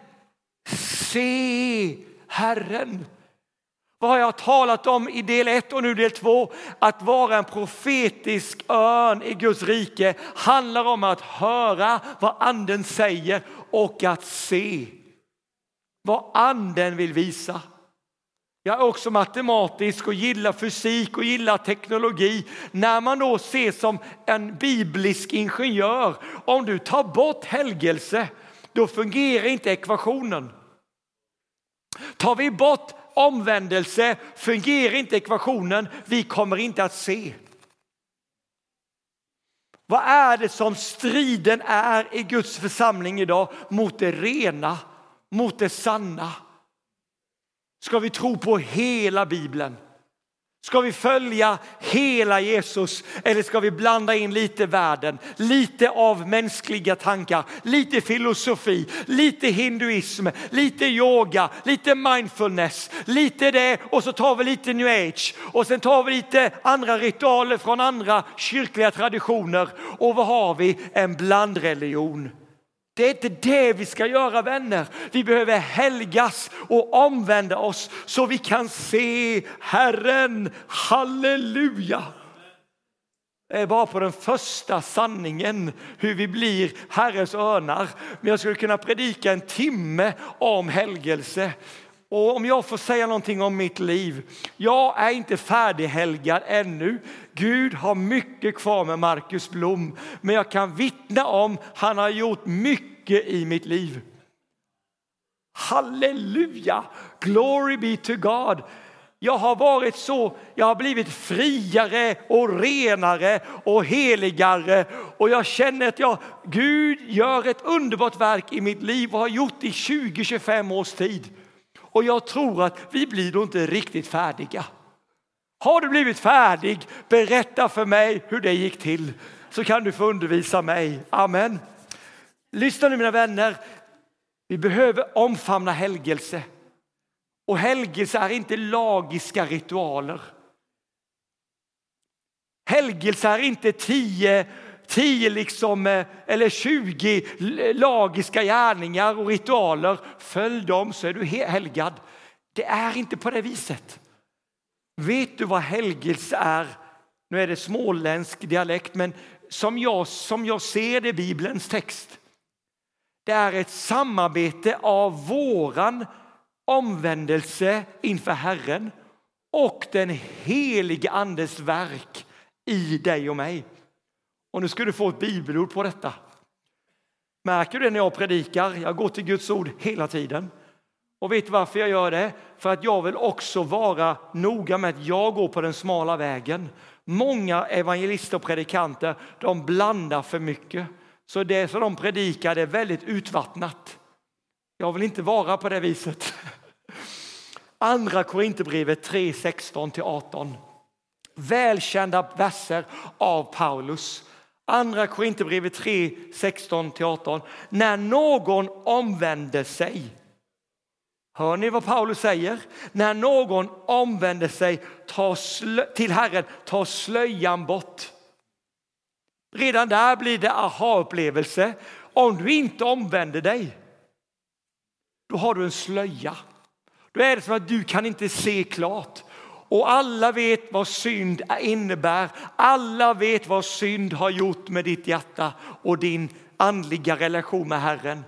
S1: se Herren. Vad har jag talat om i del ett och nu del två? Att vara en profetisk örn i Guds rike handlar om att höra vad anden säger och att se vad anden vill visa. Jag är också matematisk och gillar fysik och gillar teknologi. När man då ser som en biblisk ingenjör, om du tar bort helgelse, då fungerar inte ekvationen. Tar vi bort omvändelse, fungerar inte ekvationen, vi kommer inte att se. Vad är det som striden är i Guds församling idag? Mot det rena, mot det sanna. Ska vi tro på hela Bibeln? Ska vi följa hela Jesus? Eller ska vi blanda in lite världen? Lite av mänskliga tankar, lite filosofi, lite hinduism, lite yoga, lite mindfulness, lite det och så tar vi lite new age. Och sen tar vi lite andra ritualer från andra kyrkliga traditioner. Och vad har vi? En blandreligion. Det är inte det vi ska göra, vänner. Vi behöver helgas och omvända oss så vi kan se Herren. Halleluja! Det är bara på den första sanningen hur vi blir Herrens örnar. Men jag skulle kunna predika en timme om helgelse. Och om jag får säga någonting om mitt liv. Jag är inte färdighelgad ännu. Gud har mycket kvar med Marcus Blom. Men jag kan vittna om han har gjort mycket i mitt liv. Halleluja! Glory be to God. Jag har varit så, jag har blivit friare och renare och heligare. Och jag känner att jag, Gud gör ett underbart verk i mitt liv och har gjort i tjugo till tjugofem års tid. Och jag tror att vi blir då inte riktigt färdiga. Har du blivit färdig? Berätta för mig hur det gick till. Så kan du få undervisa mig. Amen. Lyssna nu mina vänner. Vi behöver omfamna helgelse. Och helgelse är inte lagiska ritualer. Helgelse är inte tio, tio liksom, eller tjugo lagiska gärningar och ritualer. Följ dem så är du helgad. Det är inte på det viset. Vet du vad helgelse är? Nu är det småländsk dialekt, men som jag, som jag ser det i Bibelns text. Det är ett samarbete av våran omvändelse inför Herren och den helige andes verk i dig och mig. Och nu ska du få ett bibelord på detta. Märker du det när jag predikar? Jag går till Guds ord hela tiden. Och vet du varför jag gör det? För att jag vill också vara noga med att jag går på den smala vägen. Många evangelister och predikanter, de blandar för mycket. Så det som de predikar är väldigt utvattnat. Jag vill inte vara på det viset. Andra Korinthierbrevet tre sexton till arton. Välkända verser av Paulus. Andra Korinthierbrevet tre sexton till arton. När någon omvänder sig. Hör ni vad Paulus säger? När någon omvänder sig ta slö- till Herren, ta slöjan bort. Redan där blir det aha-upplevelse. Om du inte omvänder dig, då har du en slöja. Då är det som att du kan inte se klart. Och alla vet vad synd innebär. Alla vet vad synd har gjort med ditt hjärta och din andliga relation med Herren.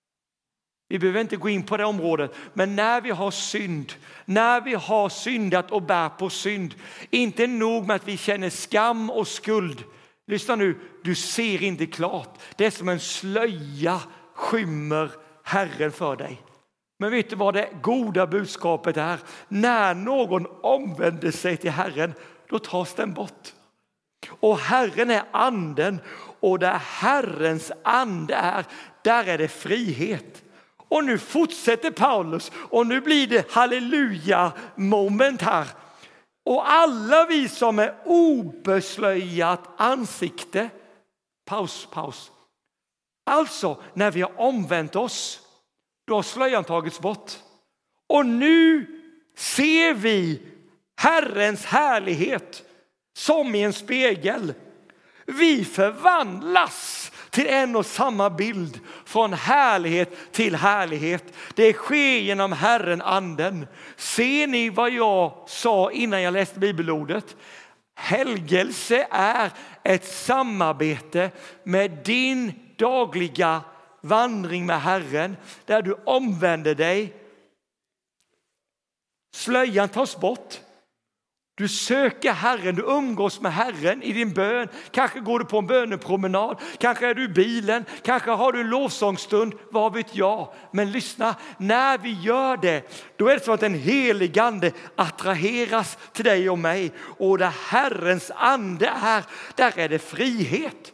S1: Vi behöver inte gå in på det området. Men när vi har synd, när vi har syndat och bär på synd, inte nog med att vi känner skam och skuld. Lyssna nu, du ser inte klart. Det är som en slöja skymmer Herren för dig. Men vet du vad det goda budskapet är? När någon omvänder sig till Herren, då tas den bort. Och Herren är anden, och där Herrens ande är, där är det frihet. Och nu fortsätter Paulus, och nu blir det halleluja moment här. Och alla vi som är obeslöjat ansikte, paus, paus. Alltså när vi har omvänt oss, då har slöjan tagits bort. Och nu ser vi Herrens härlighet som i en spegel. Vi förvandlas till en och samma bild, från härlighet till härlighet. Det sker genom Herren anden. Ser ni vad jag sa innan jag läste bibelordet? Helgelse är ett samarbete med din dagliga vandring med Herren, där du omvänder dig Slöjan tas bort. Du söker Herren, du umgås med Herren i din bön. Kanske går du på en bönepromenad, kanske är du i bilen, kanske har du en lovsångsstund, vad vet jag. Men lyssna, när vi gör det, då är det så att den helige ande attraheras till dig och mig. Och där Herrens ande är, där är det frihet.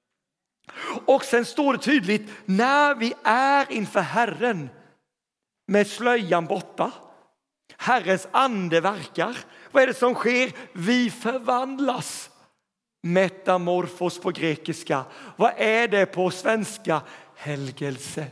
S1: Och sen står det tydligt, när vi är inför Herren med slöjan borta, Herrens ande verkar. Vad är det som sker? Vi förvandlas. Metamorfos på grekiska. Vad är det på svenska? Helgelse.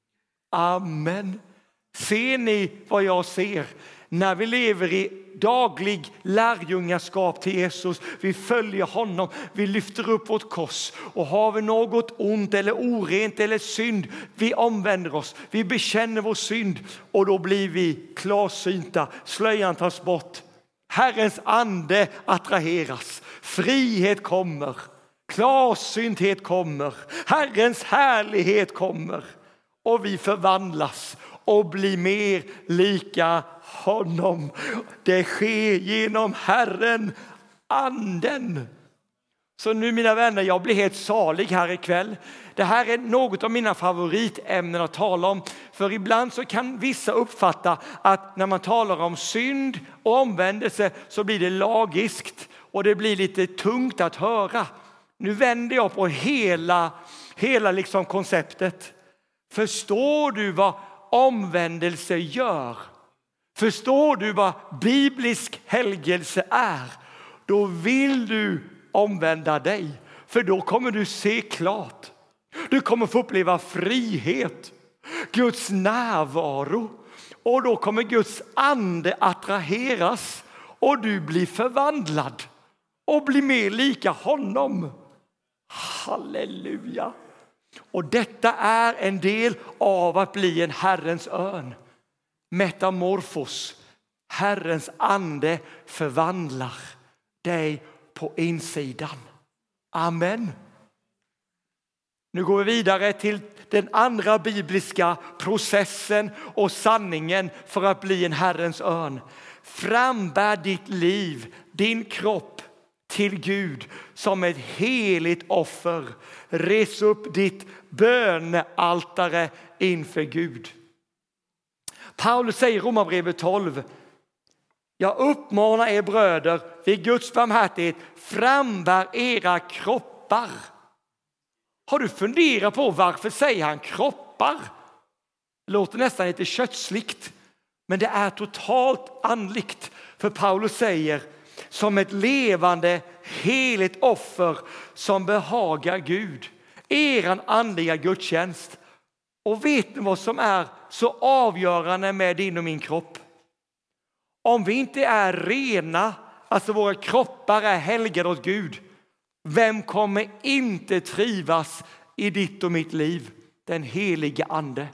S1: Amen. Ser ni vad jag ser? När vi lever i daglig lärjungaskap till Jesus, vi följer honom, vi lyfter upp vårt kors, och har vi något ont eller orent eller synd, vi omvänder oss, vi bekänner vår synd, och då blir vi klarsynta. Slöjan tas bort, Herrens ande attraheras, frihet kommer, klarsynthet kommer, Herrens härlighet kommer, och vi förvandlas och blir mer lika honom. Det sker genom Herren, anden. Så nu mina vänner, jag blir helt salig här ikväll. Det här är något av mina favoritämnen att tala om. För ibland så kan vissa uppfatta att när man talar om synd och omvändelse så blir det lagiskt och det blir lite tungt att höra. Nu vänder jag på hela, hela liksom konceptet. Förstår du vad omvändelse gör? Förstår du vad biblisk helgelse är? Då vill du omvända dig. För då kommer du se klart. Du kommer få uppleva frihet. Guds närvaro. Och då kommer Guds ande attraheras. Och du blir förvandlad. Och blir mer lika honom. Halleluja. Och detta är en del av att bli en Herrens örn. Metamorfos. Herrens ande förvandlar dig på insidan. Amen. Nu går vi vidare till den andra bibliska processen och sanningen för att bli en Herrens örn. Frambär ditt liv, din kropp till Gud som ett heligt offer. Res upp ditt bönealtare inför Gud. Paulus säger i Romarbrevet tolv: jag uppmanar er bröder vid Guds barmhärtighet, frambär era kroppar. Har du funderat på varför säger han kroppar? Det låter nästan lite kötsligt, men det är totalt andligt. För Paulus säger som ett levande heligt offer som behagar Gud. Eran andliga gudstjänst. Och vet ni vad som är så avgörande med din och min kropp? Om vi inte är rena, alltså våra kroppar är helgade åt Gud, vem kommer inte trivas i ditt och mitt liv? Den helige ande.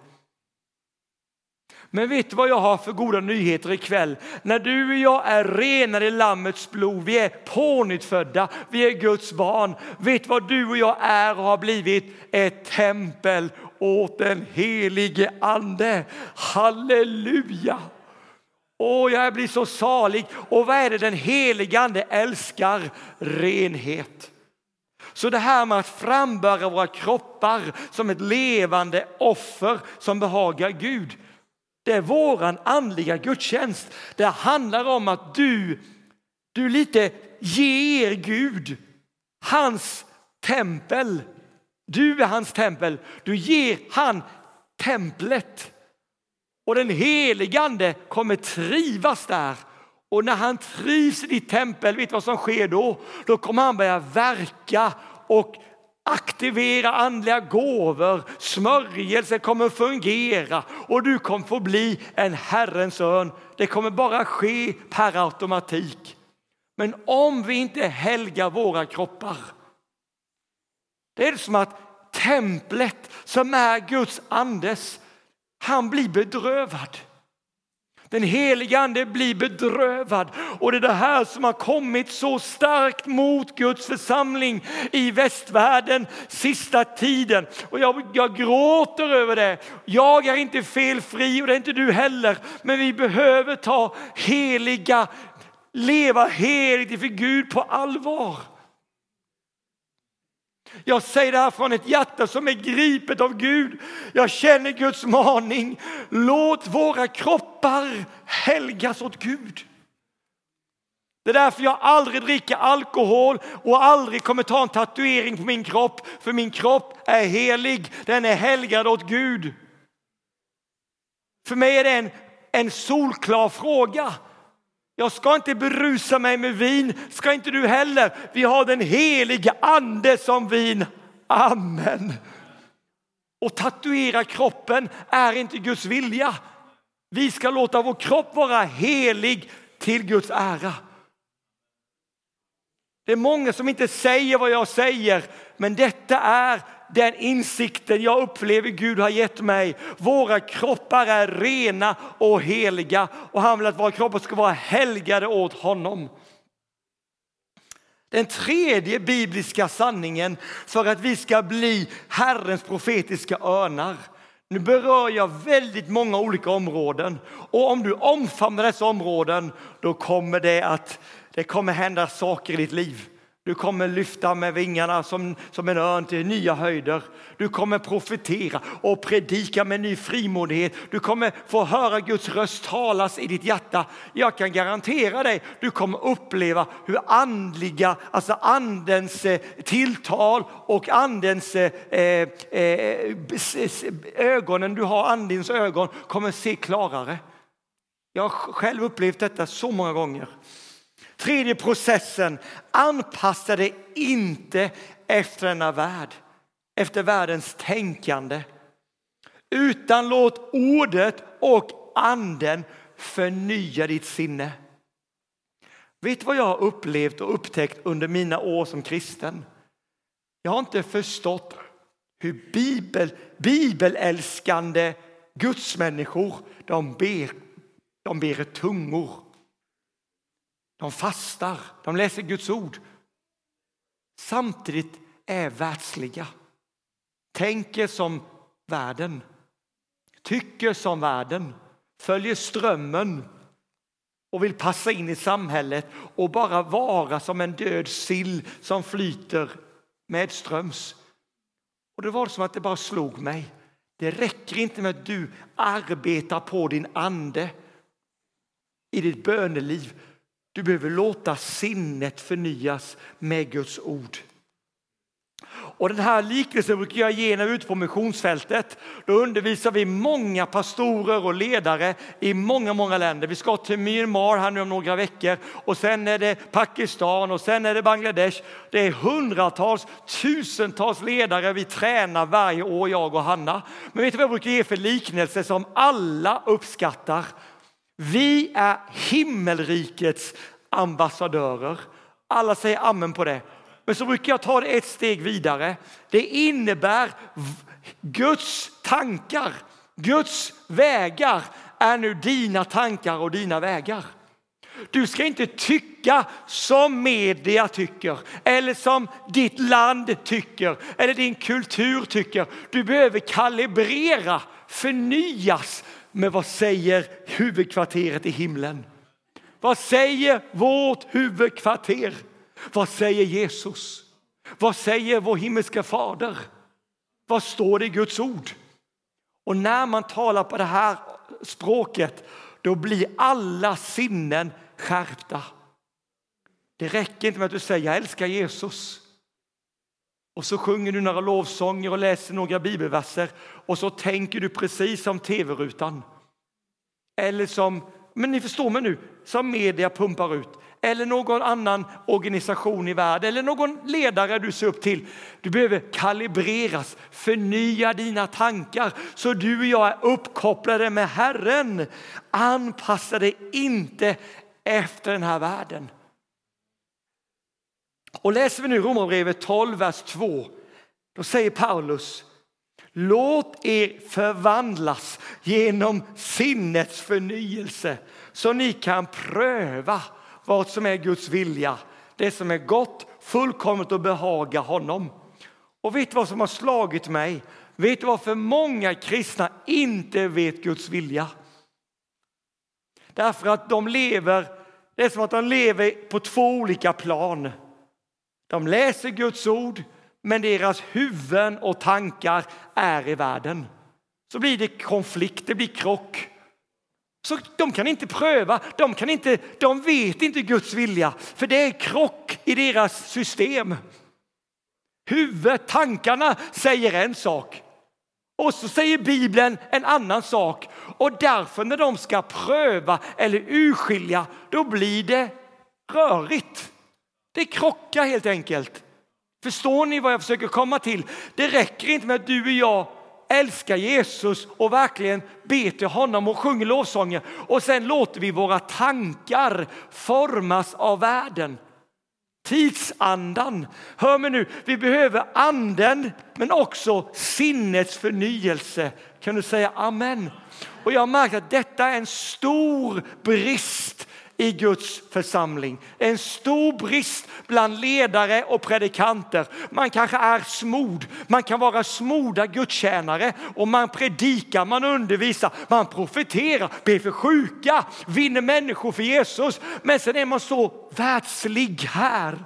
S1: Men vet du vad jag har för goda nyheter ikväll? När du och jag är renade i lammets blod, vi är pånyttfödda, vi är Guds barn. Vet vad du och jag är och har blivit? Ett tempel åt den helige ande. Halleluja! Åh, jag blir så salig. Och vad är det den helige ande älskar? Renhet. Så det här med att frambära våra kroppar som ett levande offer som behagar Gud, det är våran andliga gudstjänst. Det handlar om att du, du lite ger Gud hans tempel. Du är hans tempel. Du ger han templet. Och den helige ande kommer trivas där. Och när han trivs i ditt tempel, vet du vad som sker då? Då kommer han börja verka och aktivera andliga gåvor. Smörjelse kommer fungera. Och du kommer få bli en Herrens örn. Det kommer bara ske per automatik. Men om vi inte helgar våra kroppar, det är som att templet som är Guds andes, han blir bedrövad. Den heliga ande blir bedrövad. Och det är det här som har kommit så starkt mot Guds församling i västvärlden sista tiden. Och jag, jag gråter över det. Jag är inte felfri och det är inte du heller. Men vi behöver ta heliga, leva heligt inför Gud på allvar. Jag säger det här från ett hjärta som är gripet av Gud. Jag känner Guds maning. Låt våra kroppar helgas åt Gud. Det är därför jag aldrig dricker alkohol och aldrig kommer ta en tatuering på min kropp. För min kropp är helig. Den är helgad åt Gud. För mig är det en, en solklar fråga. Jag ska inte berusa mig med vin, ska inte du heller. Vi har den heliga ande som vin. Amen. Och tatuera kroppen är inte Guds vilja. Vi ska låta vår kropp vara helig till Guds ära. Det är många som inte säger vad jag säger, men detta är den insikten jag upplever Gud har gett mig. Våra kroppar är rena och heliga och han vill att våra kroppar ska vara helgade åt honom. Den tredje bibliska sanningen för att vi ska bli Herrens profetiska örnar. Nu berör jag väldigt många olika områden och om du omfamnar dessa områden då kommer det att det kommer hända saker i ditt liv. Du kommer lyfta med vingarna som, som en örn till nya höjder. Du kommer profetera och predika med ny frimodighet. Du kommer få höra Guds röst talas i ditt hjärta. Jag kan garantera dig, du kommer uppleva hur andliga, alltså andens eh, tilltal och andens eh, eh, ögonen, du har andens ögon, kommer se klarare. Jag har själv upplevt detta så många gånger. Tredje processen, anpassa dig inte efter denna värld, efter världens tänkande. Utan låt ordet och anden förnya ditt sinne. Vet du vad jag har upplevt och upptäckt under mina år som kristen? Jag har inte förstått hur bibel, bibelälskande gudsmänniskor, de ber, de ber i tungor. De fastar, de läser Guds ord. Samtidigt är världsliga. Tänker som världen. Tycker som världen. Följer strömmen. Och vill passa in i samhället. Och bara vara som en död sill som flyter med ströms. Och det var som att det bara slog mig. Det räcker inte med att du arbetar på din ande. I ditt böneliv. Du behöver låta sinnet förnyas med Guds ord. Och den här liknelsen brukar jag ge när vi är ute på missionsfältet. Då undervisar vi många pastorer och ledare i många, många länder. Vi ska till Myanmar här nu om några veckor. Och sen är det Pakistan och sen är det Bangladesh. Det är hundratals, tusentals ledare vi tränar varje år, jag och Hanna. Men vet du vad jag brukar ge för liknelser som alla uppskattar? Vi är himmelrikets ambassadörer. Alla säger amen på det. Men så brukar jag ta det ett steg vidare. Det innebär Guds tankar, Guds vägar är nu dina tankar och dina vägar. Du ska inte tycka som media tycker eller som ditt land tycker eller din kultur tycker. Du behöver kalibrera, förnyas. Men vad säger huvudkvarteret i himlen? Vad säger vårt huvudkvarter? Vad säger Jesus? Vad säger vår himmelska fader? Vad står det i Guds ord? Och när man talar på det här språket, då blir alla sinnen skärpta. Det räcker inte med att du säger jag älskar Jesus. Och så sjunger du några lovsånger och läser några bibelverser. Och så tänker du precis som tv-rutan. Eller som, men ni förstår mig nu, som media pumpar ut. Eller någon annan organisation i världen. Eller någon ledare du ser upp till. Du behöver kalibreras, förnya dina tankar. Så du och jag är uppkopplade med Herren. Anpassa dig inte efter den här världen. Och läser vi nu Romarbrevet tolv, vers två. Då säger Paulus. Låt er förvandlas genom sinnets förnyelse så ni kan pröva vad som är Guds vilja. Det som är gott, fullkomligt och behaga honom. Och vet du vad som har slagit mig? Vet du varför många kristna inte vet Guds vilja? Därför att de lever, det är som att de lever på två olika plan. De läser Guds ord, men deras huvuden och tankar är i världen. Så blir det konflikt, det blir krock. Så de kan inte pröva, de, kan inte, de vet inte Guds vilja. För det är krock i deras system. Huvudet, tankarna säger en sak. Och så säger Bibeln en annan sak. Och därför när de ska pröva eller urskilja, då blir det rörigt. Det krockar helt enkelt. Förstår ni vad jag försöker komma till? Det räcker inte med att du och jag älskar Jesus och verkligen ber till honom och sjunger lovsånger. Och sen låter vi våra tankar formas av världen. Tidsandan. Hör mig nu, vi behöver anden men också sinnets förnyelse. Kan du säga amen? Och jag har märkt att detta är en stor brist i Guds församling. En stor brist bland ledare och predikanter. Man kanske är smord. Man kan vara smoda gudstjänare. Och man predikar, man undervisar, man profeterar, ber för sjuka, vinner människor för Jesus. Men sen är man så världslig här.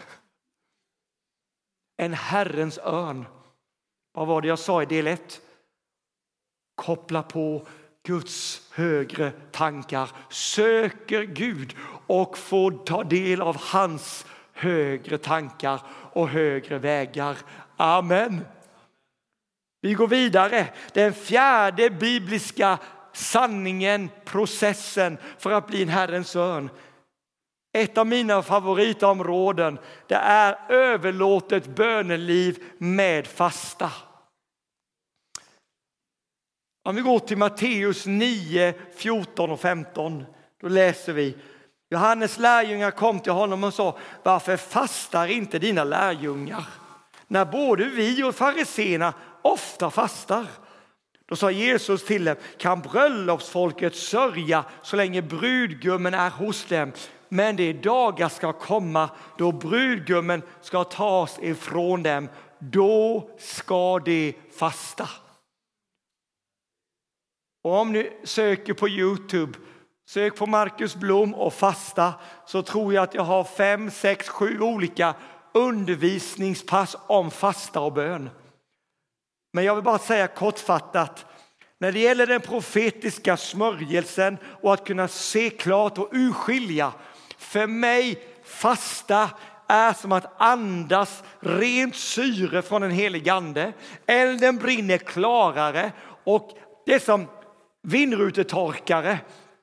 S1: En Herrens örn. Vad var det jag sa i del ett? Koppla på Guds högre tankar, söker Gud och får ta del av hans högre tankar och högre vägar. Amen. Vi går vidare. Den fjärde bibliska sanningen, processen för att bli en Herrens örn. Ett av mina favoritområden, det är överlåtet böneliv med fasta. Om vi går till Matteus nio, fjorton och femton, då läser vi. Johannes lärjungar kom till honom och sa, varför fastar inte dina lärjungar? När både vi och fariséerna ofta fastar. Då sa Jesus till dem, kan bröllopsfolket sörja så länge brudgummen är hos dem? Men det dagar ska komma då brudgummen ska tas ifrån dem. Då ska de fasta. Och om ni söker på YouTube, sök på Marcus Blom och fasta, så tror jag att jag har fem, sex, sju olika undervisningspass om fasta och bön. Men jag vill bara säga kortfattat, när det gäller den profetiska smörjelsen och att kunna se klart och urskilja, för mig fasta är som att andas rent syre från en helig ande. Elden brinner klarare och det är som vindrutetorkare.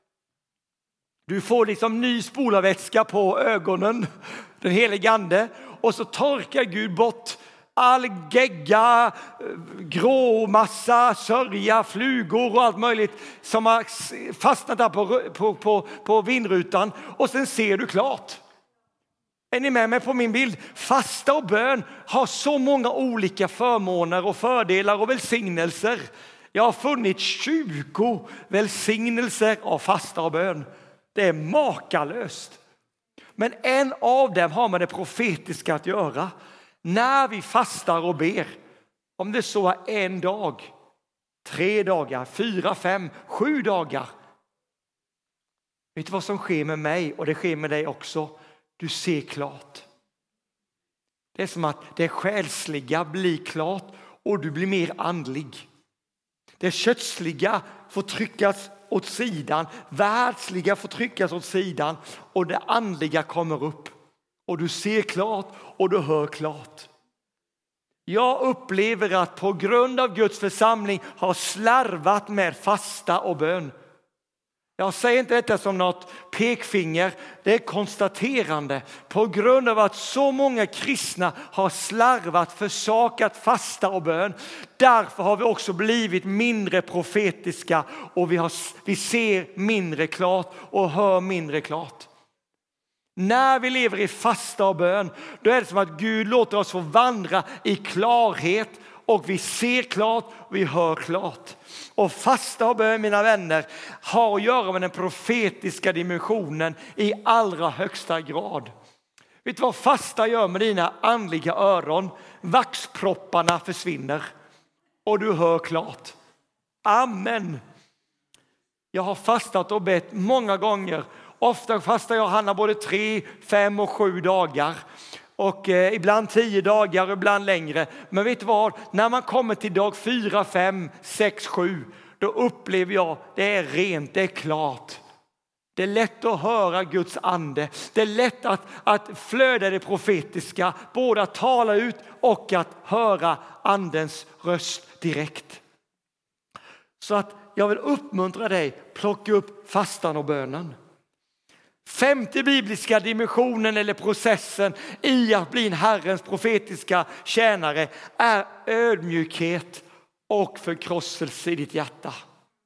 S1: Du får liksom ny spolarvätska på ögonen, den helige ande, och så torkar Gud bort all gegga, grå massa, sörja, flugor och allt möjligt som har fastnat där på, på, på, på vindrutan, och sen ser du klart. Är ni med mig på min bild? Fasta och bön har så många olika förmåner och fördelar och välsignelser. Jag har funnit tjugo välsignelser av fasta och bön. Det är makalöst. Men en av dem har med det profetiska att göra. När vi fastar och ber, om det så är en dag, tre dagar, fyra, fem, sju dagar. Vet du vad som sker med mig, och det sker med dig också? Du ser klart. Det är som att det själsliga blir klart och du blir mer andlig. Det kötsliga får tryckas åt sidan, världsliga får tryckas åt sidan och det andliga kommer upp. Och du ser klart och du hör klart. Jag upplever att på grund av Guds församling har slarvat med fasta och bön. Jag säger inte detta som något pekfinger, det är konstaterande. På grund av att så många kristna har slarvat, försakat fasta och bön. Därför har vi också blivit mindre profetiska och vi, har, vi ser mindre klart och hör mindre klart. När vi lever i fasta och bön, då är det som att Gud låter oss få vandra i klarhet och vi ser klart och vi hör klart. Och fasta och bön, mina vänner, har att göra med den profetiska dimensionen i allra högsta grad. Vet du vad fasta gör med dina andliga öron? Vaxpropparna försvinner och du hör klart. Amen. Jag har fastat och bett många gånger. Ofta fastar jag, Hanna, både tre, fem och sju dagar. Och eh, ibland tio dagar och ibland längre. Men vet du vad? När man kommer till dag fyra, fem, sex, sju. Då upplever jag det är rent, det är klart. Det är lätt att höra Guds ande. Det är lätt att, att flöda det profetiska. Både att tala ut och att höra andens röst direkt. Så att jag vill uppmuntra dig, plocka upp fastan och bönen. Femte bibliska dimensionen eller processen i att bli en Herrens profetiska tjänare är ödmjukhet och förkrosselse i ditt hjärta.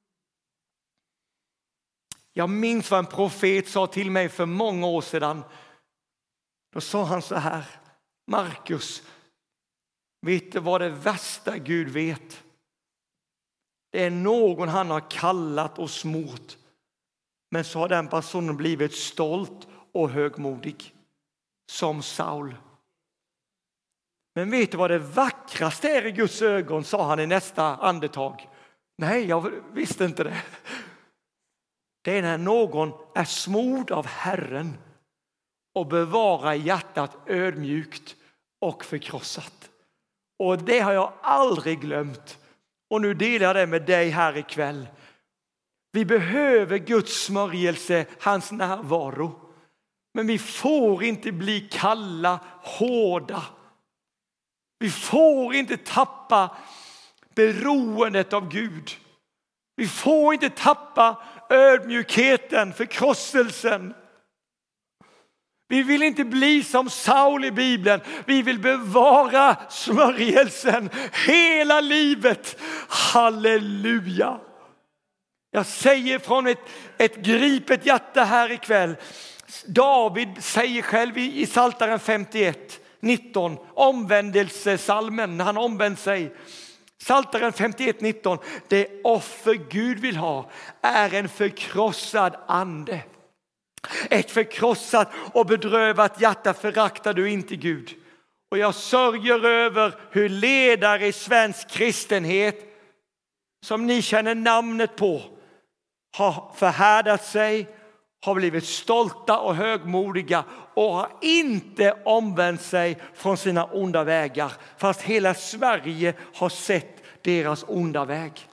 S1: Jag minns vad en profet sa till mig för många år sedan. Då sa han så här: Markus, vet du vad det värsta Gud vet? Det är någon han har kallat och smort. Men så har den personen blivit stolt och högmodig. Som Saul. Men vet du vad det vackraste är i Guds ögon, sa han i nästa andetag. Nej, jag visste inte det. Det är när någon är smord av Herren och bevarar hjärtat ödmjukt och förkrossat. Och det har jag aldrig glömt. Och nu delar jag det med dig här ikväll. Vi behöver Guds smörjelse, hans närvaro. Men vi får inte bli kalla, hårda. Vi får inte tappa beroendet av Gud. Vi får inte tappa ödmjukheten, förkrosselsen. Vi vill inte bli som Saul i Bibeln. Vi vill bevara smörjelsen hela livet. Halleluja. Jag säger från ett, ett gripet hjärta här ikväll. David säger själv i, i Psaltaren femtioett nitton, omvändelsesalmen, när han omvänder sig. Psaltaren femtioett nitton, det offer Gud vill ha är en förkrossad ande. Ett förkrossat och bedrövat hjärta föraktar du inte, Gud. Och jag sörjer över hur ledare i svensk kristenhet, som ni känner namnet på, har förhärdat sig, har blivit stolta och högmodiga och har inte omvänt sig från sina onda vägar. Fast hela Sverige har sett deras onda väg.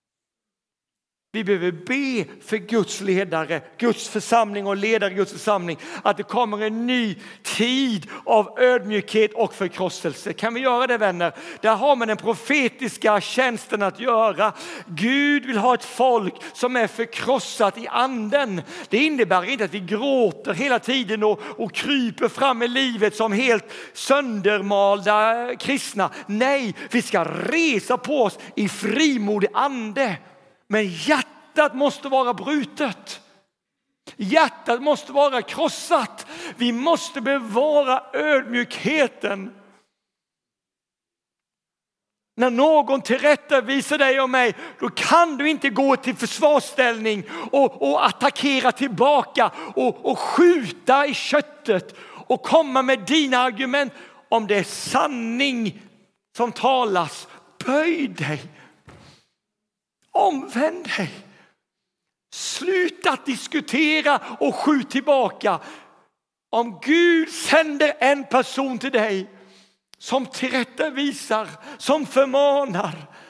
S1: Vi behöver be för Guds ledare, Guds församling och ledare i Guds församling. Att det kommer en ny tid av ödmjukhet och förkrosselse. Kan vi göra det, vänner? Där har man den profetiska tjänsten att göra. Gud vill ha ett folk som är förkrossat i anden. Det innebär inte att vi gråter hela tiden och, och kryper fram i livet som helt söndermalda kristna. Nej, vi ska resa på oss i frimodig ande. Men hjärtat måste vara brutet. Hjärtat måste vara krossat. Vi måste bevara ödmjukheten. När någon tillrättavisar dig och mig, då kan du inte gå till försvarsställning och, och attackera tillbaka och, och skjuta i köttet och komma med dina argument. Om det är sanning som talas, böj dig. Omvänd dig. Sluta att diskutera och skjut tillbaka. Om Gud sänder en person till dig som tillrättavisar, som förmanar,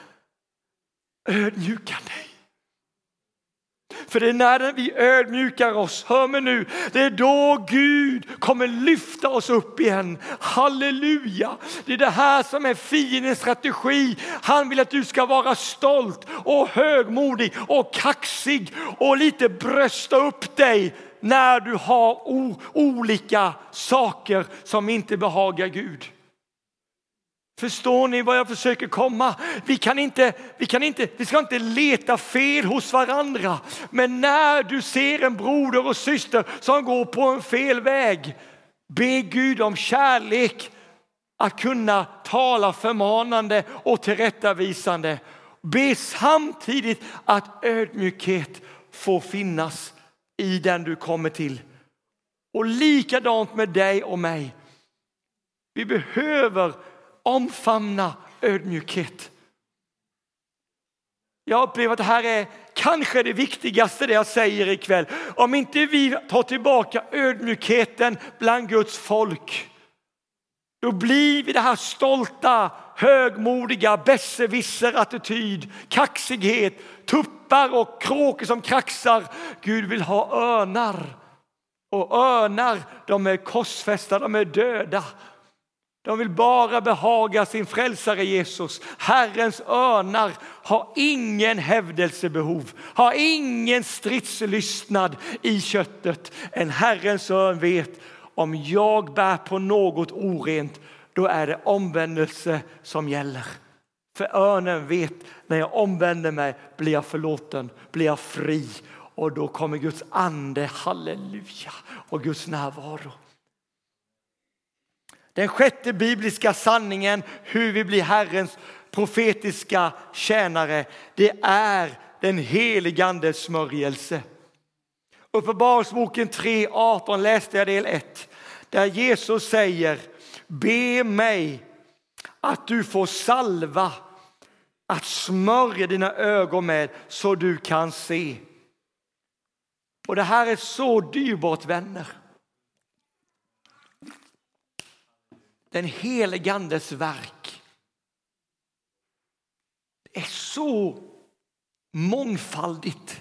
S1: ödmjuka dig. För det är när vi ödmjukar oss, hör mig nu, det är då Gud kommer lyfta oss upp igen. Halleluja! Det är det här som är fiendens strategi. Han vill att du ska vara stolt och högmodig och kaxig och lite brösta upp dig när du har o- olika saker som inte behagar Gud. Förstår ni vad jag försöker komma? Vi kan inte, vi kan inte, vi ska inte leta fel hos varandra. Men när du ser en broder och syster som går på en fel väg, be Gud om kärlek att kunna tala förmanande och tillrättavisande. Be samtidigt att ödmjukhet får finnas i den du kommer till. Och likadant med dig och mig. Vi behöver omfamna ödmjukhet. Jag upplever att det här är kanske det viktigaste det jag säger ikväll. Om inte vi tar tillbaka ödmjukheten bland Guds folk, då blir vi det här stolta, högmodiga, besserwisser-attityd, kaxighet, tuppar och kråkor som kraxar. Gud vill ha örnar. Och örnar, de är korsfästa, de är döda. De vill bara behaga sin frälsare Jesus. Herrens örnar har ingen hävdelsebehov, har ingen stridslystnad i köttet. En Herrens örn vet, om jag bär på något orent, då är det omvändelse som gäller. För örnen vet, när jag omvänder mig blir jag förlåten, blir jag fri. Och då kommer Guds ande, halleluja, och Guds närvaro. Den sjätte bibliska sanningen hur vi blir Herrens profetiska tjänare, det är den helige andes smörjelse. Uppenbarelseboken tre arton läste jag del ett. Där Jesus säger, be mig att du får salva, att smörja dina ögon med så du kan se. Och det här är så dyrbart, vänner. Den helige andes verk är så mångfaldigt.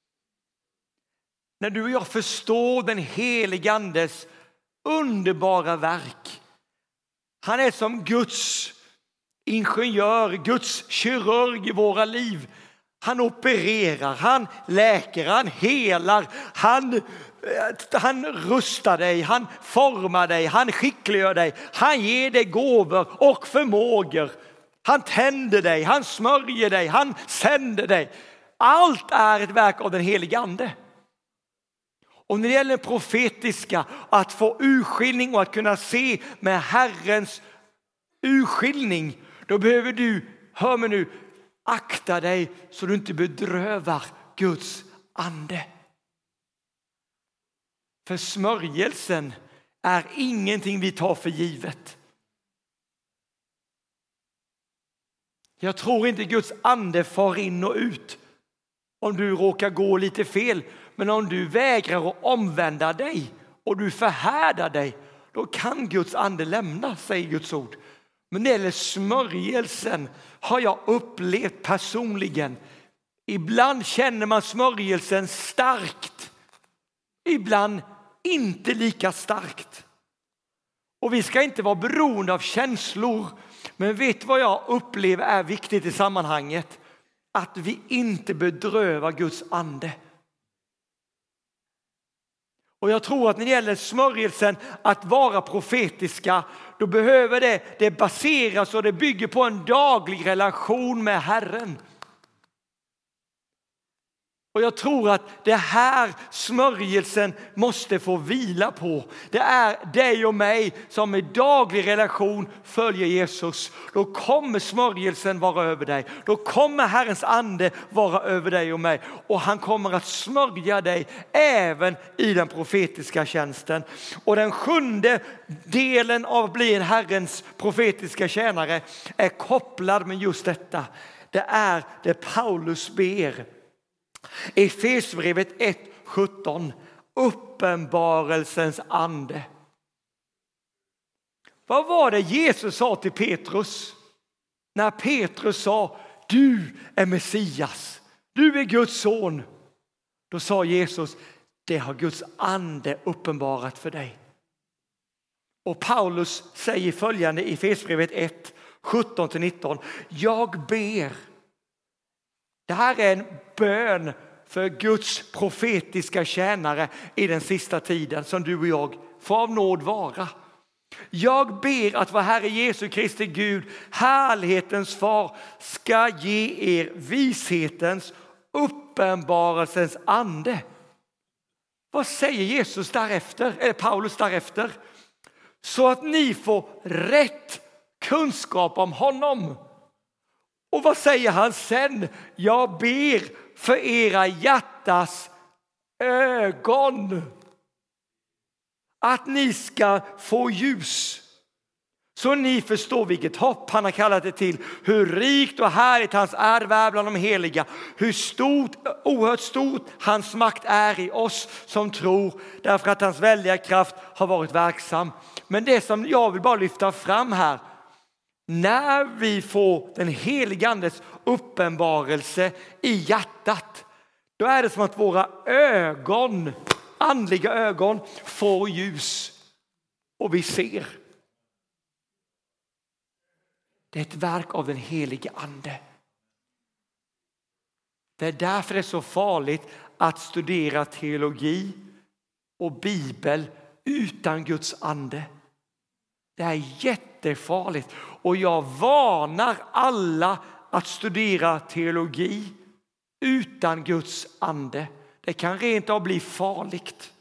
S1: När du och jag förstår den helige andes underbara verk. Han är som Guds ingenjör, Guds kirurg i våra liv. Han opererar, han läker, han helar, han, han rustar dig, han formar dig, han skickliggör dig. Han ger dig gåvor och förmågor. Han tänder dig, han smörjer dig, han sänder dig. Allt är ett verk av den helige ande. Och när det gäller profetiska, att få urskiljning och att kunna se med Herrens urskiljning, då behöver du, hör mig nu, akta dig så du inte bedrövar Guds ande. För smörjelsen är ingenting vi tar för givet. Jag tror inte Guds ande far in och ut om du råkar gå lite fel. Men om du vägrar att omvända dig och du förhärdar dig, då kan Guds ande lämna, säger Guds ord. Men när det gäller smörjelsen har jag upplevt personligen. Ibland känner man smörjelsen starkt. Ibland inte lika starkt. Och vi ska inte vara beroende av känslor. Men vet vad jag upplever är viktigt i sammanhanget? Att vi inte bedrövar Guds ande. Och jag tror att när det gäller smörjelsen att vara profetiska, då behöver det, det baseras och det bygger på en daglig relation med Herren. Och jag tror att det här smörjelsen måste få vila på. Det är dig och mig som i daglig relation följer Jesus. Då kommer smörjelsen vara över dig. Då kommer Herrens ande vara över dig och mig. Och han kommer att smörja dig även i den profetiska tjänsten. Och den sjunde delen av att bli en Herrens profetiska tjänare är kopplad med just detta. Det är det Paulus ber. Efesierbrevet ett sjutton, uppenbarelsens ande. Vad var det Jesus sa till Petrus? När Petrus sa, du är Messias, du är Guds son. Då sa Jesus, det har Guds ande uppenbarat för dig. Och Paulus säger följande i Efesierbrevet ett sjutton till nitton. Jag ber. Det här är en bön för Guds profetiska tjänare i den sista tiden som du och jag får av nåd vara. Jag ber att vår Herre Jesu Kristi Gud, härlighetens far, ska ge er vishetens, uppenbarelsens ande. Vad säger Jesus därefter, eller Paulus därefter? Så att ni får rätt kunskap om honom. Och vad säger han sen? Jag ber för era hjärtas ögon. Att ni ska få ljus. Så ni förstår vilket hopp han har kallat det till. Hur rikt och härligt hans arv är bland de heliga. Hur stort, oerhört stort hans makt är i oss som tror. Därför att hans väldiga kraft har varit verksam. Men det som jag vill bara lyfta fram här. När vi får den heliga andes uppenbarelse i hjärtat. Då är det som att våra ögon, andliga ögon, får ljus. Och vi ser. Det är ett verk av den helige ande. Det är därför det är så farligt att studera teologi och bibel utan Guds ande. Det är jättefarligt. Och jag varnar alla att studera teologi utan Guds ande. Det kan rent av bli farligt.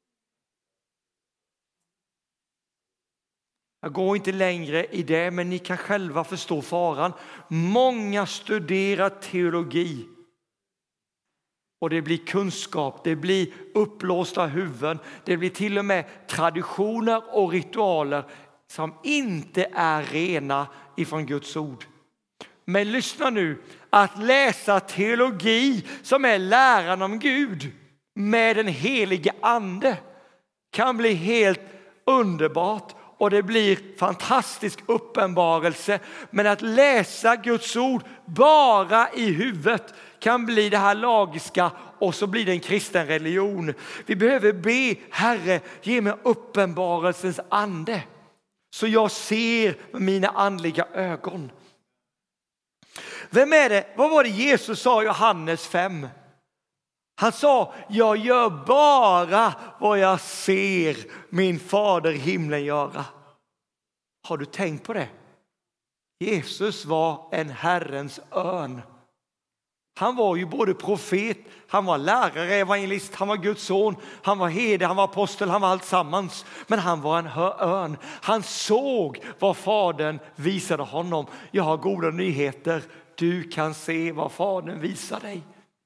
S1: Jag går inte längre i det, men ni kan själva förstå faran. Många studerar teologi. Och det blir kunskap, det blir upplåsta huvuden. Det blir till och med traditioner och ritualer som inte är rena ifrån Guds ord. Men lyssna nu, att läsa teologi som är läran om Gud med den helige ande kan bli helt underbart. Och det blir fantastisk uppenbarelse. Men att läsa Guds ord bara i huvudet kan bli det här lagiska. Och så blir det en kristen religion. Vi behöver be, Herre, ge mig uppenbarelsens ande. Så jag ser med mina andliga ögon. Vem är det? Vad var det Jesus sa i Johannes fem? Han sa, jag gör bara vad jag ser min fader i himlen göra. Har du tänkt på det? Jesus var en Herrens örn. Han var ju både profet, han var lärare, evangelist, han var Guds son, han var herde, han var apostel, han var allt sammans. Men han var en örn. Han såg vad fadern visade honom. Jag har goda nyheter. Du kan se vad fadern visar dig.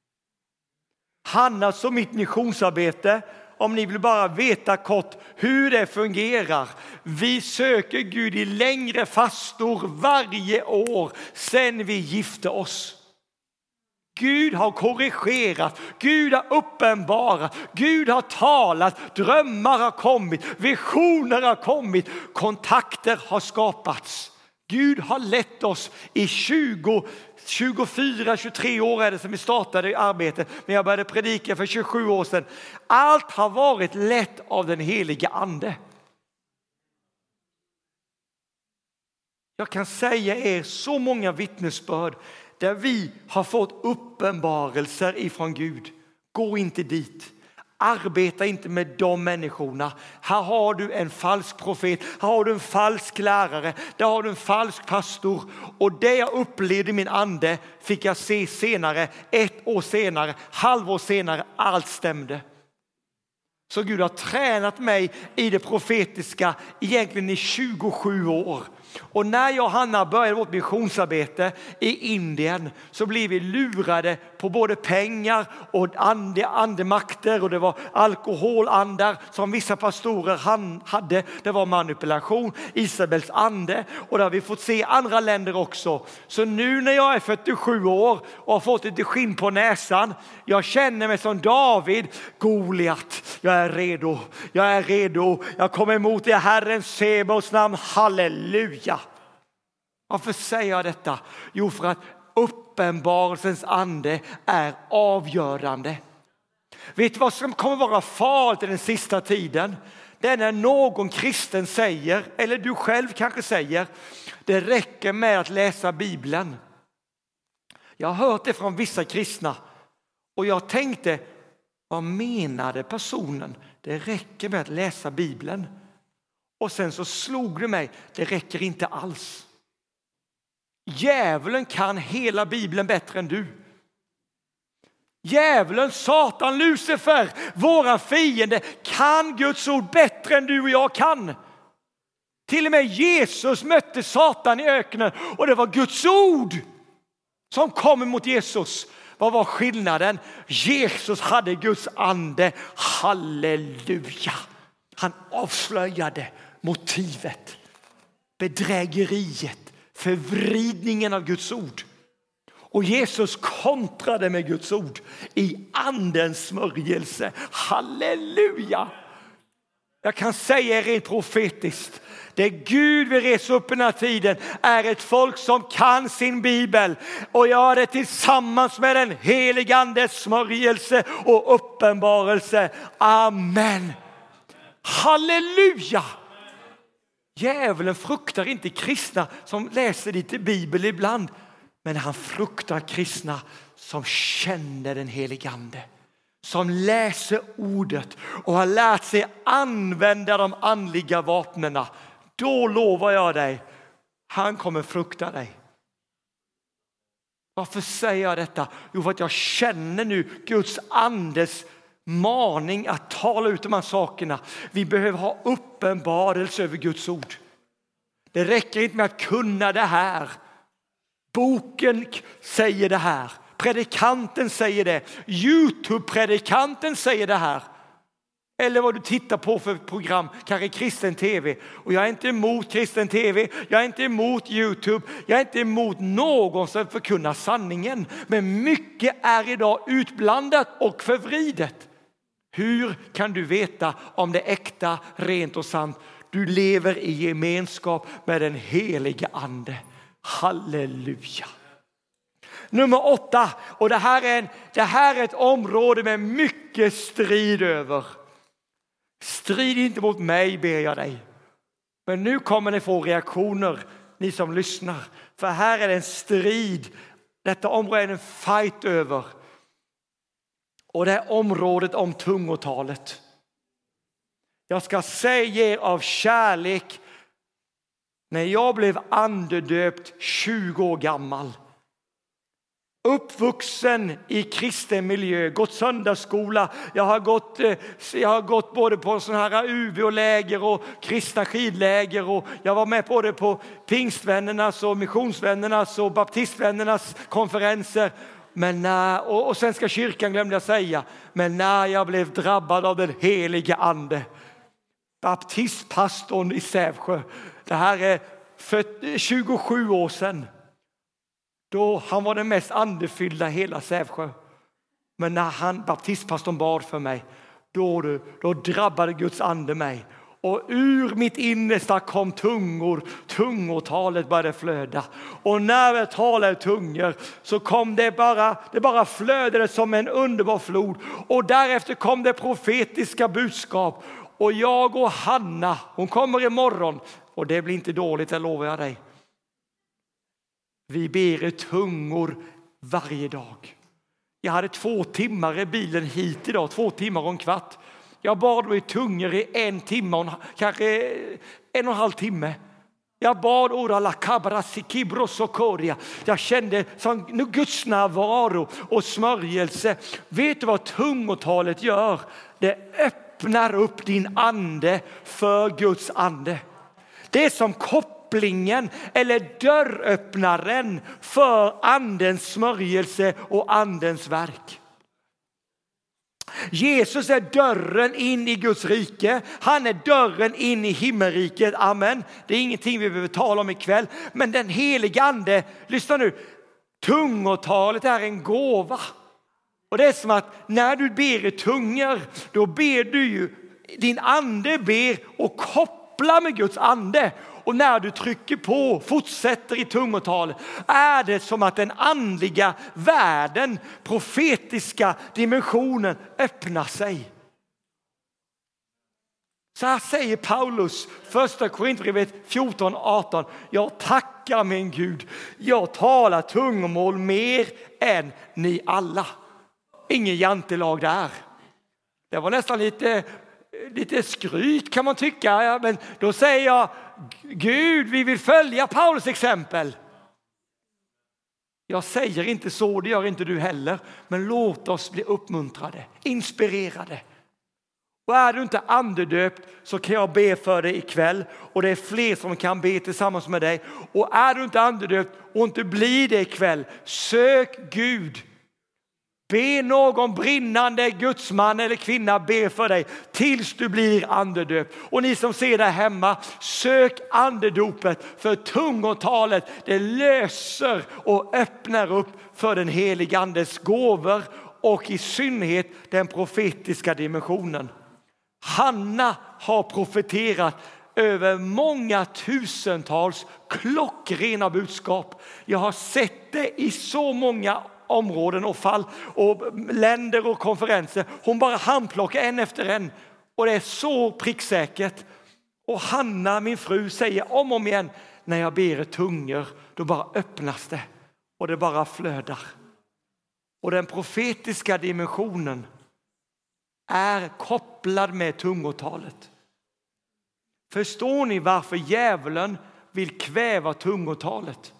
S1: Hannas och mitt missionsarbete, om ni vill bara veta kort hur det fungerar. Vi söker Gud i längre fastor varje år sedan vi gifte oss. Gud har korrigerat, Gud har uppenbarat, Gud har talat, drömmar har kommit, visioner har kommit, kontakter har skapats. Gud har lett oss i tjugo, tjugofyra, tjugotre år är det som vi startade arbetet. Men jag började predika för tjugosju år sedan. Allt har varit lett av den heliga ande. Jag kan säga er så många vittnesbörd där vi har fått uppenbarelser ifrån Gud. Gå inte dit. Arbeta inte med de människorna. Här har du en falsk profet. Här har du en falsk lärare. Där har du en falsk pastor. Och det jag upplevde i min ande fick jag se senare. Ett år senare. Halvår senare. Allt stämde. Så Gud har tränat mig i det profetiska egentligen i tjugosju år. Och när jag och Hanna började vårt missionsarbete i Indien så blev vi lurade på både pengar och ande, andemakter. Och det var alkoholandar som vissa pastorer hade. Det var manipulation, Isabels ande. Och det har vi fått se i andra länder också. Så nu när jag är fyrtiosju år och har fått lite skinn på näsan. Jag känner mig som David, Goliat. Jag är redo, jag är redo. Jag kommer emot i Herren Sebaots namn, halleluja. Varför säger jag detta? Jo, för att uppenbarelsens ande är avgörande. Vet du vad som kommer vara farligt i den sista tiden? Det är när någon kristen säger, eller du själv kanske säger, det räcker med att läsa Bibeln. Jag har hört det från vissa kristna och jag tänkte, vad menade personen? Det räcker med att läsa Bibeln. Och sen så slog det mig, det räcker inte alls. Djävulen kan hela Bibeln bättre än du. Djävulen, Satan, Lucifer, våra fiende kan Guds ord bättre än du och jag kan. Till och med Jesus mötte Satan i öknen och det var Guds ord som kom emot Jesus. Vad var skillnaden? Jesus hade Guds ande. Halleluja! Han avslöjade motivet, bedrägeriet, förvridningen av Guds ord. Och Jesus kontrade med Guds ord i andens smörjelse. Halleluja! Jag kan säga rent profetiskt. Det Gud vill resa upp i den här tiden är ett folk som kan sin bibel och gör det tillsammans med den helige andes smörjelse och uppenbarelse. Amen. Halleluja! Djävulen fruktar inte kristna som läser lite bibel ibland. Men han fruktar kristna som känner den helige ande. Som läser ordet och har lärt sig använda de andliga vapnena. Då lovar jag dig, han kommer frukta dig. Varför säger jag detta? Jo, för att jag känner nu Guds andes maning att tala ut de här sakerna. Vi behöver ha uppenbarelse över Guds ord. Det räcker inte med att kunna det här. Boken säger det här. Predikanten säger det. YouTube-predikanten säger det här. Eller vad du tittar på för program, kanske kristen tv. Och jag är inte emot kristen tv, jag är inte emot YouTube, jag är inte emot någon som förkunnar sanningen. Men mycket är idag utblandat och förvridet. Hur kan du veta om det är äkta, rent och sant? Du lever i gemenskap med den helige ande. Halleluja. Nummer åtta. Och det här, är en, det här är ett område med mycket strid över. Strid inte mot mig, ber jag dig. Men nu kommer ni få reaktioner, ni som lyssnar. För här är det en strid. Detta område är en fight över. Och det är området om tungotalet. Jag ska säga er av kärlek. När jag blev andedöpt tjugo år gammal. Uppvuxen i kristen miljö, gått söndagsskola. Jag har gått, jag har gått både på såna här U V och-läger och kristna skidläger. Och jag var med både på pingstvännernas och missionsvännernas och baptistvännernas konferenser. Men när, och, och Svenska kyrkan glömde jag säga. Men när jag blev drabbad av den helige ande. Baptistpastorn i Sävsjö. Det här är för tjugosju år sedan. Då han var den mest andefyllda i hela Sävsjö. Men när han, baptistpastorn, bad för mig. Då, då drabbade Guds ande mig. Och ur mitt innersta kom tungor. Tungotalet började flöda. Och när jag talade tungor så kom det bara, det bara flödade som en underbar flod. Och därefter kom det profetiska budskap. Och jag och Hanna, hon kommer imorgon. Och det blir inte dåligt, det lovar jag dig. Vi ber i tungor varje dag. Jag hade två timmar i bilen hit idag. Två timmar och en kvart. Jag bad i tungor i en timme och kanske en och en halv timme. Jag bad ora la cabra sikibros och koria. Jag kände som Guds närvaro och smörjelse. Vet du vad tungotalet gör? Det öppnar upp din ande för Guds ande. Det är som kopplingen eller dörröppnaren för andens smörjelse och andens verk. Jesus är dörren in i Guds rike. Han är dörren in i himmelriket. Amen. Det är ingenting vi behöver tala om ikväll. Men den helige ande, lyssna nu. Tungotalet är en gåva. Och det är som att när du ber i tungor, då ber du ju, din ande ber och kopplar med Guds ande. Och när du trycker på, fortsätter i tungotal, är det som att den andliga världen, profetiska dimensionen öppnar sig. Så här säger Paulus, första Korintierbrevet fjorton arton. Jag tackar min Gud, jag talar tungomål mer än ni alla. Ingen jantelag där. Det var nästan lite, lite skryt kan man tycka. Ja, men då säger jag, Gud, vi vill följa Paulus exempel. Jag säger inte så, det gör inte du heller. Men låt oss bli uppmuntrade, inspirerade. Och är du inte andedöpt så kan jag be för dig ikväll. Och det är fler som kan be tillsammans med dig. Och är du inte andedöpt och inte blir det ikväll, sök Gud. Be någon brinnande gudsman eller kvinna be för dig tills du blir andedöpt. Och ni som ser där hemma, sök andedopet, för tungotalet det löser och öppnar upp för den heliga andes gåvor och i synnerhet den profetiska dimensionen. Hanna har profeterat över många tusentals klockrena budskap. Jag har sett det i så många områden och fall och länder och konferenser. Hon bara handplockar en efter en och det är så pricksäkert. Och Hanna, min fru, säger om och om igen, när jag ber i tungor då bara öppnas det och det bara flödar. Och den profetiska dimensionen är kopplad med tungotalet. Förstår ni varför djävulen vill kväva tungotalet?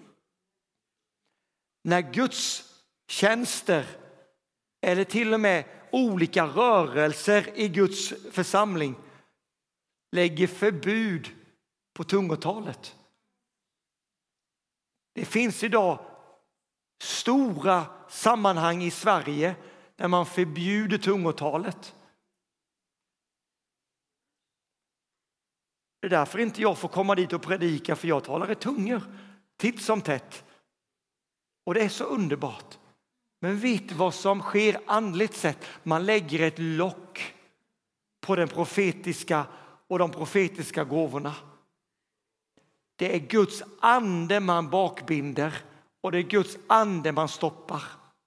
S1: När Guds tjänster eller till och med olika rörelser i Guds församling lägger förbud på tungotalet. Det finns idag stora sammanhang i Sverige där man förbjuder tungotalet. Det är därför inte jag får komma dit och predika, för jag talar i tungor titt som tätt. Och det är så underbart. Men vet vad som sker andligt sett? Man lägger ett lock på den profetiska och de profetiska gåvorna. Det är Guds ande man bakbinder och det är Guds ande man stoppar.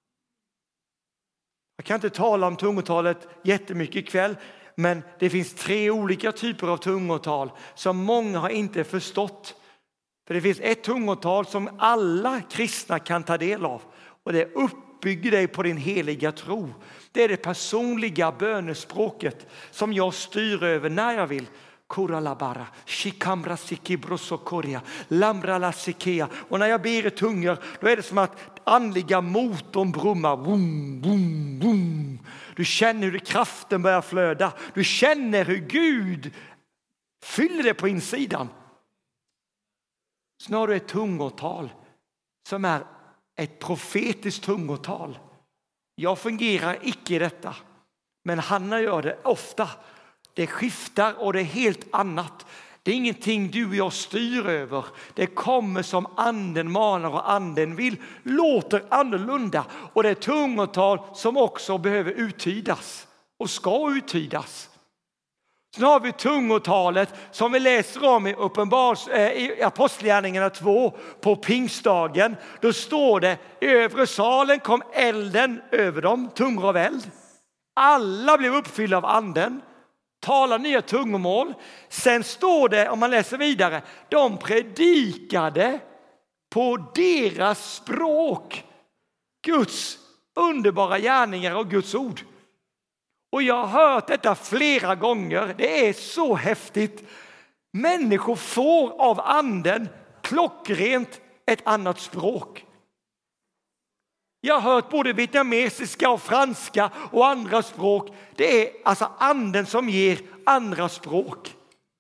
S1: Jag kan inte tala om tungotalet jättemycket ikväll, men det finns tre olika typer av tungotal som många har inte förstått. För det finns ett tungotal som alla kristna kan ta del av och det uppbygger dig på din heliga tro. Det är det personliga bönespråket som jag styr över när jag vill. Koralabara, shikamra sikibrosokoria, lamra la sikea. Och när jag ber i tungor då är det som att andliga motorn brummar. Boom, boom, boom. Du känner hur kraften börjar flöda. Du känner hur Gud fyller det på insidan. Så har du ett tungotal som är ett profetiskt tungotal. Jag fungerar icke i detta. Men Hanna gör det ofta. Det skiftar och det är helt annat. Det är ingenting du och jag styr över. Det kommer som anden manar och anden vill. Låter annorlunda. Och det är tungotal som också behöver uttydas. Och ska uttydas. Sen har vi tungotalet som vi läser om i, uppenbars, äh, i Apostlagärningarna två på pingstdagen. Då står det, i övre salen kom elden över dem, tungor av eld. Alla blev uppfyllda av anden. Talar nya tungomål. Sen står det, om man läser vidare, de predikade på deras språk Guds underbara gärningar och Guds ord. Och jag har hört detta flera gånger. Det är så häftigt. Människor får av anden klockrent ett annat språk. Jag har hört både vietnamesiska och franska och andra språk. Det är alltså anden som ger andra språk.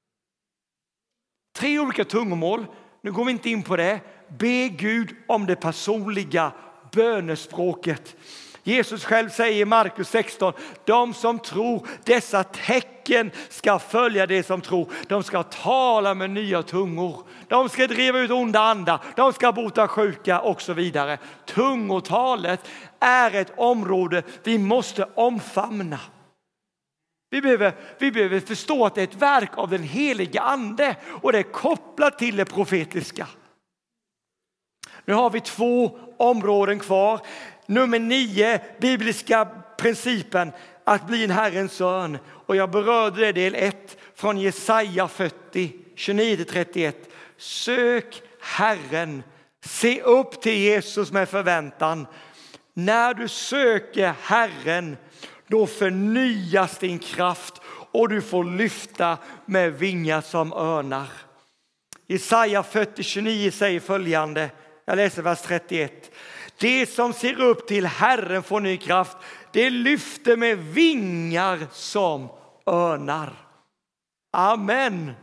S1: Tre olika tungomål. Nu går vi inte in på det. Be Gud om det personliga bönespråket. Jesus själv säger i Markus sexton, de som tror, dessa tecken ska följa det som tror. De ska tala med nya tungor. De ska driva ut onda andar. De ska bota sjuka och så vidare. Tungotalet är ett område vi måste omfamna. Vi behöver, vi behöver förstå att det är ett verk av den heliga ande och det är kopplat till det profetiska. Nu har vi två områden kvar. Nummer nio, bibliska principen att bli en Herrens son. Och jag berörde det del ett från Jesaja fyrtio, tjugonio till trettioett. Sök Herren, se upp till Jesus med förväntan. När du söker Herren, då förnyas din kraft och du får lyfta med vingar som örnar. Jesaja fyrtio, tjugonio säger följande, jag läser vers trettioett. Det som ser upp till Herren får ny kraft. Det lyfter med vingar som örnar. Amen.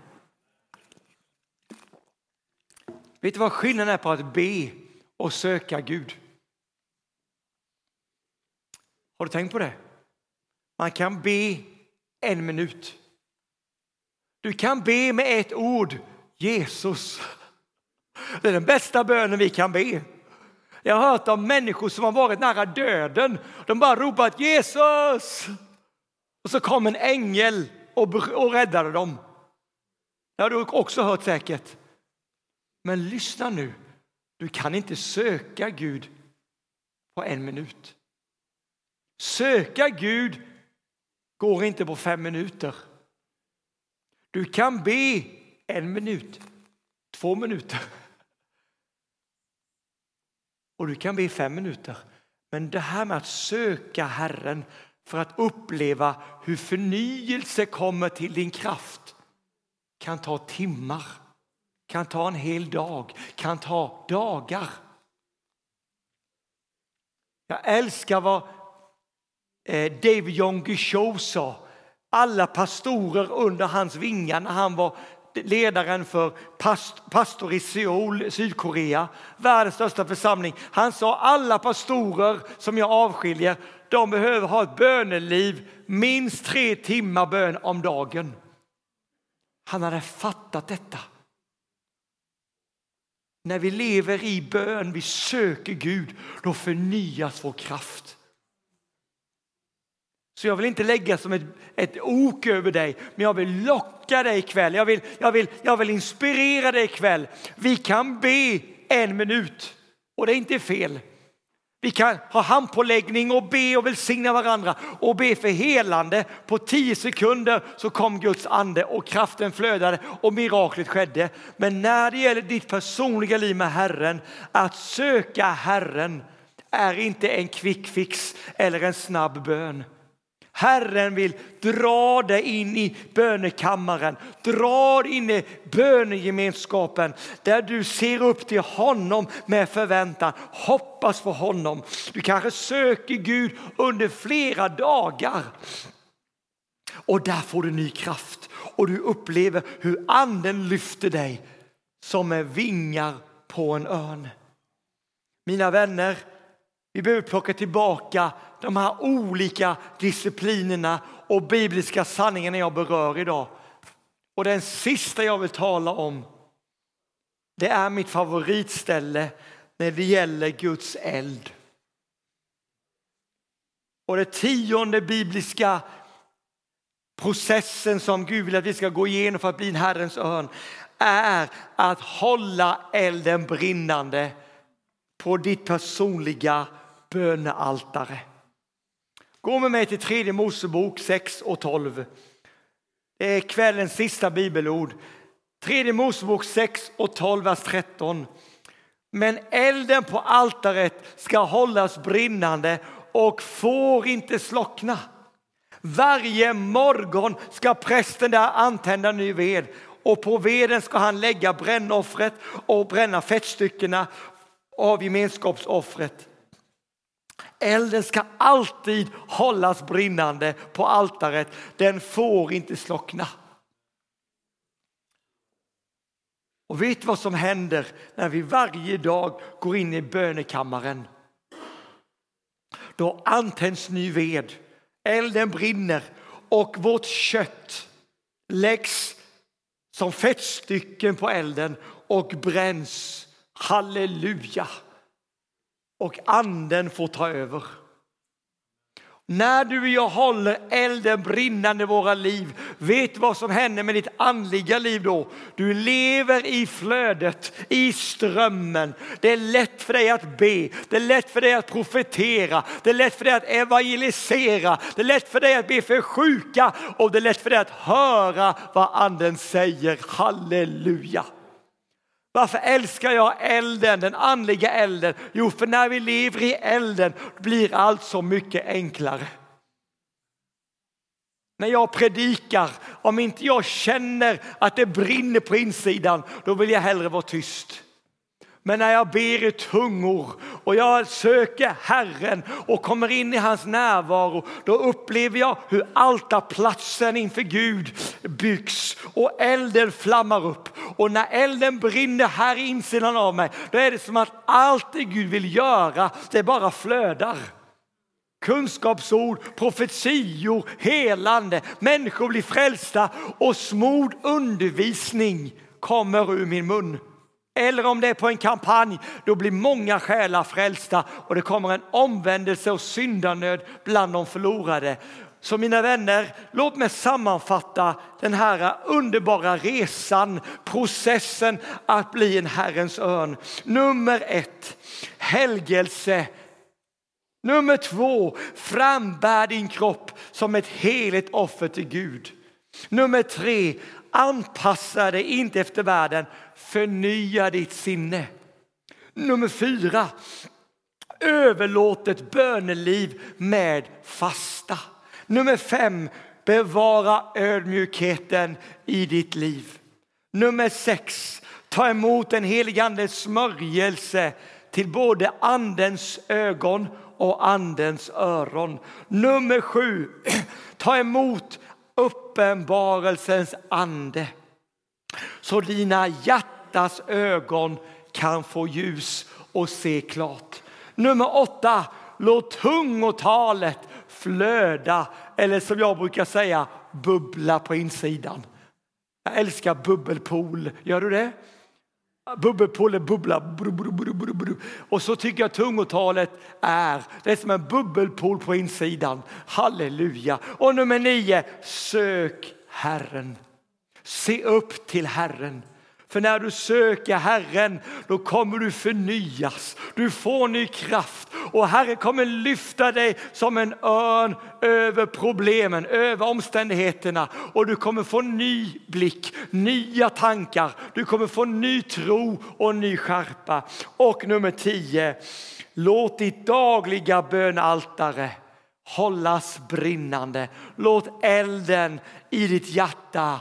S1: Vet du vad skillnaden är på att be och söka Gud? Har du tänkt på det? Man kan be en minut. Du kan be med ett ord. Jesus. Det är den bästa bönen vi kan be. Jag har hört om människor som har varit nära döden. De bara ropat Jesus. Och så kom en ängel och, och räddade dem. Det har du också hört säkert. Men lyssna nu. Du kan inte söka Gud på en minut. Söka Gud går inte på fem minuter. Du kan be en minut, två minuter. Och du kan be fem minuter. Men det här med att söka Herren för att uppleva hur förnyelse kommer till din kraft kan ta timmar, kan ta en hel dag, kan ta dagar. Jag älskar vad David Yonggi Cho sa. Alla pastorer under hans vingar när han var ledaren för past, pastor i Seoul, Sydkorea, världens största församling. Han sa alla pastorer som jag avskiljer, de behöver ha ett böneliv, minst tre timmar bön om dagen. Han hade fattat detta. När vi lever i bön, vi söker Gud, då förnyas vår kraft. Så jag vill inte lägga som ett, ett ok över dig, men jag vill locka dig ikväll. Jag vill, jag, vill, jag vill inspirera dig ikväll. Vi kan be en minut och det är inte fel. Vi kan ha handpåläggning och be och välsigna varandra och be för helande. På tio sekunder så kom Guds ande och kraften flödade och miraklet skedde. Men när det gäller ditt personliga liv med Herren, att söka Herren är inte en quick fix eller en snabb bön. Herren vill dra dig in i bönekammaren, dra dig in i bönegemenskapen där du ser upp till honom med förväntan, hoppas på honom. Du kanske söker Gud under flera dagar och där får du ny kraft och du upplever hur anden lyfter dig som är vingar på en örn. Mina vänner, vi behöver plocka tillbaka de här olika disciplinerna och bibliska sanningarna jag berör idag. Och den sista jag vill tala om, det är mitt favoritställe när det gäller Guds eld. Och det tionde bibliska processen som Gud vill att vi ska gå igenom för att bli en Herrens örn är att hålla elden brinnande på ditt personliga bönealtare. Gå med mig till tredje Mosebok sex och tolv. Det är kvällens sista bibelord. Tredje Mosebok sex och tolv, vers tretton. Men elden på altaret ska hållas brinnande och får inte slockna. Varje morgon ska prästen där antända ny ved och på veden ska han lägga brännoffret och bränna fettstyckena av gemenskapsoffret. Elden ska alltid hållas brinnande på altaret. Den får inte slockna. Och vet vad som händer när vi varje dag går in i bönekammaren? Då antänds ny ved. Elden brinner och vårt kött läggs som fettstycken på elden och bränns. Halleluja! Och anden får ta över. När du och jag håller elden brinnande i våra liv, vet vad som händer med ditt andliga liv då? Du lever i flödet, i strömmen. Det är lätt för dig att be, det är lätt för dig att profetera, det är lätt för dig att evangelisera, det är lätt för dig att be för sjuka och det är lätt för dig att höra vad anden säger. Halleluja! Varför älskar jag elden, den andliga elden? Jo, för när vi lever i elden blir allt så mycket enklare. När jag predikar, om inte jag känner att det brinner på insidan, då vill jag hellre vara tyst. Men när jag ber i tungor och jag söker Herren och kommer in i hans närvaro, då upplever jag hur altarplatsen inför Gud byggs och elden flammar upp. Och när elden brinner här i insidan av mig, då är det som att allt det Gud vill göra, det bara flödar. Kunskapsord, profetior, helande, människor blir frälsta och smord undervisning kommer ur min mun. Eller om det är på en kampanj, då blir många själar frälsta och det kommer en omvändelse och syndanöd bland de förlorade. Så mina vänner, låt mig sammanfatta den här underbara resan, processen att bli en Herrens örn. Nummer ett, helgelse. Nummer två, frambär din kropp som ett heligt offer till Gud. Nummer tre, anpassa dig inte efter världen, förnya ditt sinne. Nummer fyra, överlåt ett böneliv med fasta. Nummer fem, bevara ödmjukheten i ditt liv. Nummer sex, ta emot en helig andes smörjelse till både andens ögon och andens öron. Nummer sju, ta emot uppenbarelsens ande så dina hjärtas ögon kan få ljus och se klart. Nummer åtta, låt tungotalet flöda, eller som jag brukar säga, bubbla på insidan. Jag älskar bubbelpool, gör du det? Bubbelpool är bubbla. Bru, bru, bru, bru, bru. Och så tycker jag tungotalet är, det är som en bubbelpool på insidan. Halleluja. Och nummer nio, sök Herren. Se upp till Herren. För när du söker Herren, då kommer du förnyas. Du får ny kraft. Och Herren kommer lyfta dig som en örn över problemen, över omständigheterna. Och du kommer få ny blick, nya tankar. Du kommer få ny tro och ny skärpa. Och nummer tio, låt ditt dagliga bönaltare hållas brinnande. Låt elden i ditt hjärta,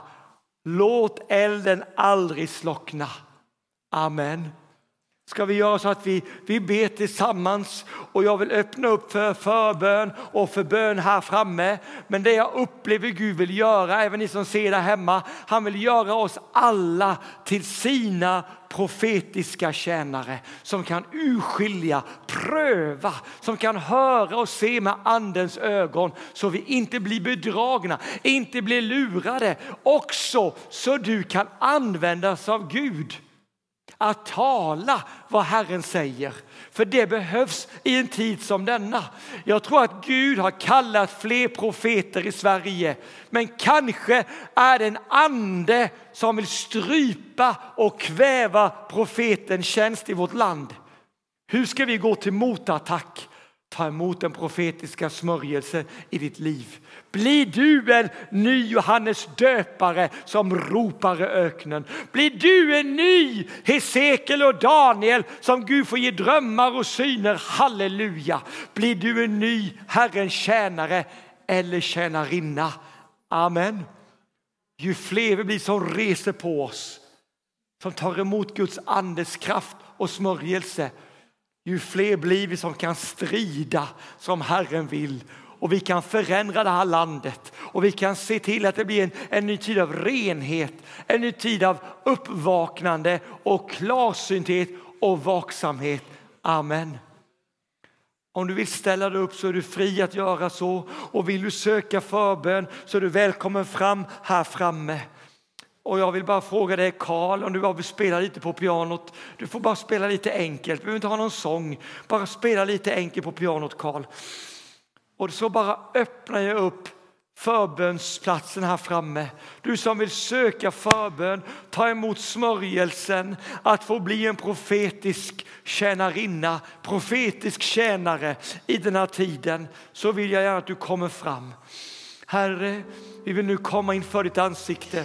S1: låt elden aldrig slockna. Amen. Ska vi göra så att vi, vi ber tillsammans, och jag vill öppna upp för förbön och för bön här framme. Men det jag upplever Gud vill göra, även ni som ser där hemma, han vill göra oss alla till sina profetiska tjänare som kan urskilja, pröva, som kan höra och se med andens ögon, så vi inte blir bedragna, inte blir lurade, också så du kan användas av Gud att tala vad Herren säger. För det behövs i en tid som denna. Jag tror att Gud har kallat fler profeter i Sverige. Men kanske är det en ande som vill strypa och kväva profetens tjänst i vårt land. Hur ska vi gå till motattack? Ta emot den profetiska smörjelsen i ditt liv. Blir du en ny Johannes döpare som ropar i öknen? Blir du en ny Hesekiel och Daniel som Gud får ge drömmar och syner? Halleluja! Blir du en ny Herrens tjänare eller tjänarinna? Amen. Ju fler vi blir som reser på oss, som tar emot Guds andes kraft och smörjelse, ju fler blir vi som kan strida som Herren vill. Och vi kan förändra det här landet. Och vi kan se till att det blir en, en ny tid av renhet. En ny tid av uppvaknande och klarsynthet och vaksamhet. Amen. Om du vill ställa dig upp så är du fri att göra så. Och vill du söka förbön så är du välkommen fram här framme. Och jag vill bara fråga dig, Karl, om du bara vill spela lite på pianot. Du får bara spela lite enkelt. Du behöver inte ha någon sång. Bara spela lite enkelt på pianot, Karl. Och så bara öppnar jag upp förbönsplatsen här framme. Du som vill söka förbön, ta emot smörjelsen att få bli en profetisk tjänarinna, profetisk tjänare i den här tiden. Så vill jag gärna att du kommer fram. Herre, vi vill nu komma inför ditt ansikte.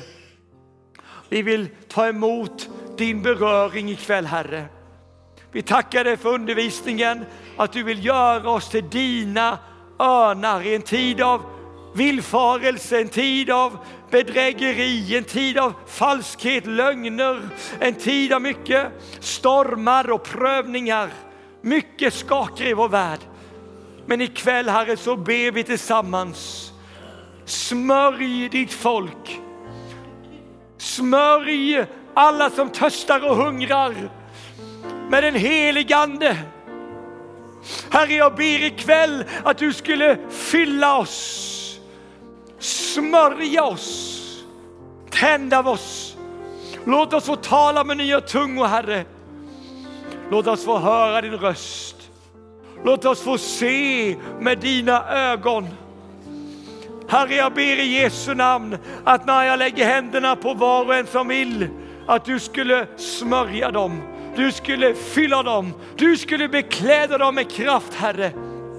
S1: Vi vill ta emot din beröring ikväll, Herre. Vi tackar dig för undervisningen, att du vill göra oss till dina örnar i en tid av villfarelse, en tid av bedrägeri, en tid av falskhet, lögner, en tid av mycket stormar och prövningar. Mycket skakar i vår värld. Men ikväll, Herre, så ber vi tillsammans. Smörj ditt folk. Smörj alla som törstar och hungrar med den helige Ande. Herre, jag ber ikväll att du skulle fylla oss. Smörja oss. Tända oss. Låt oss få tala med nya tungor, Herre. Låt oss få höra din röst. Låt oss få se med dina ögon. Herre, jag ber i Jesu namn att när jag lägger händerna på var och en som vill, att du skulle smörja dem. Du skulle fylla dem. Du skulle bekläda dem med kraft, Herre.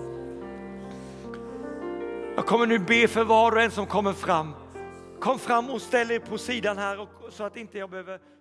S1: Jag kommer nu be för var och en som kommer fram. Kom fram och ställ er på sidan här, och, så att inte jag behöver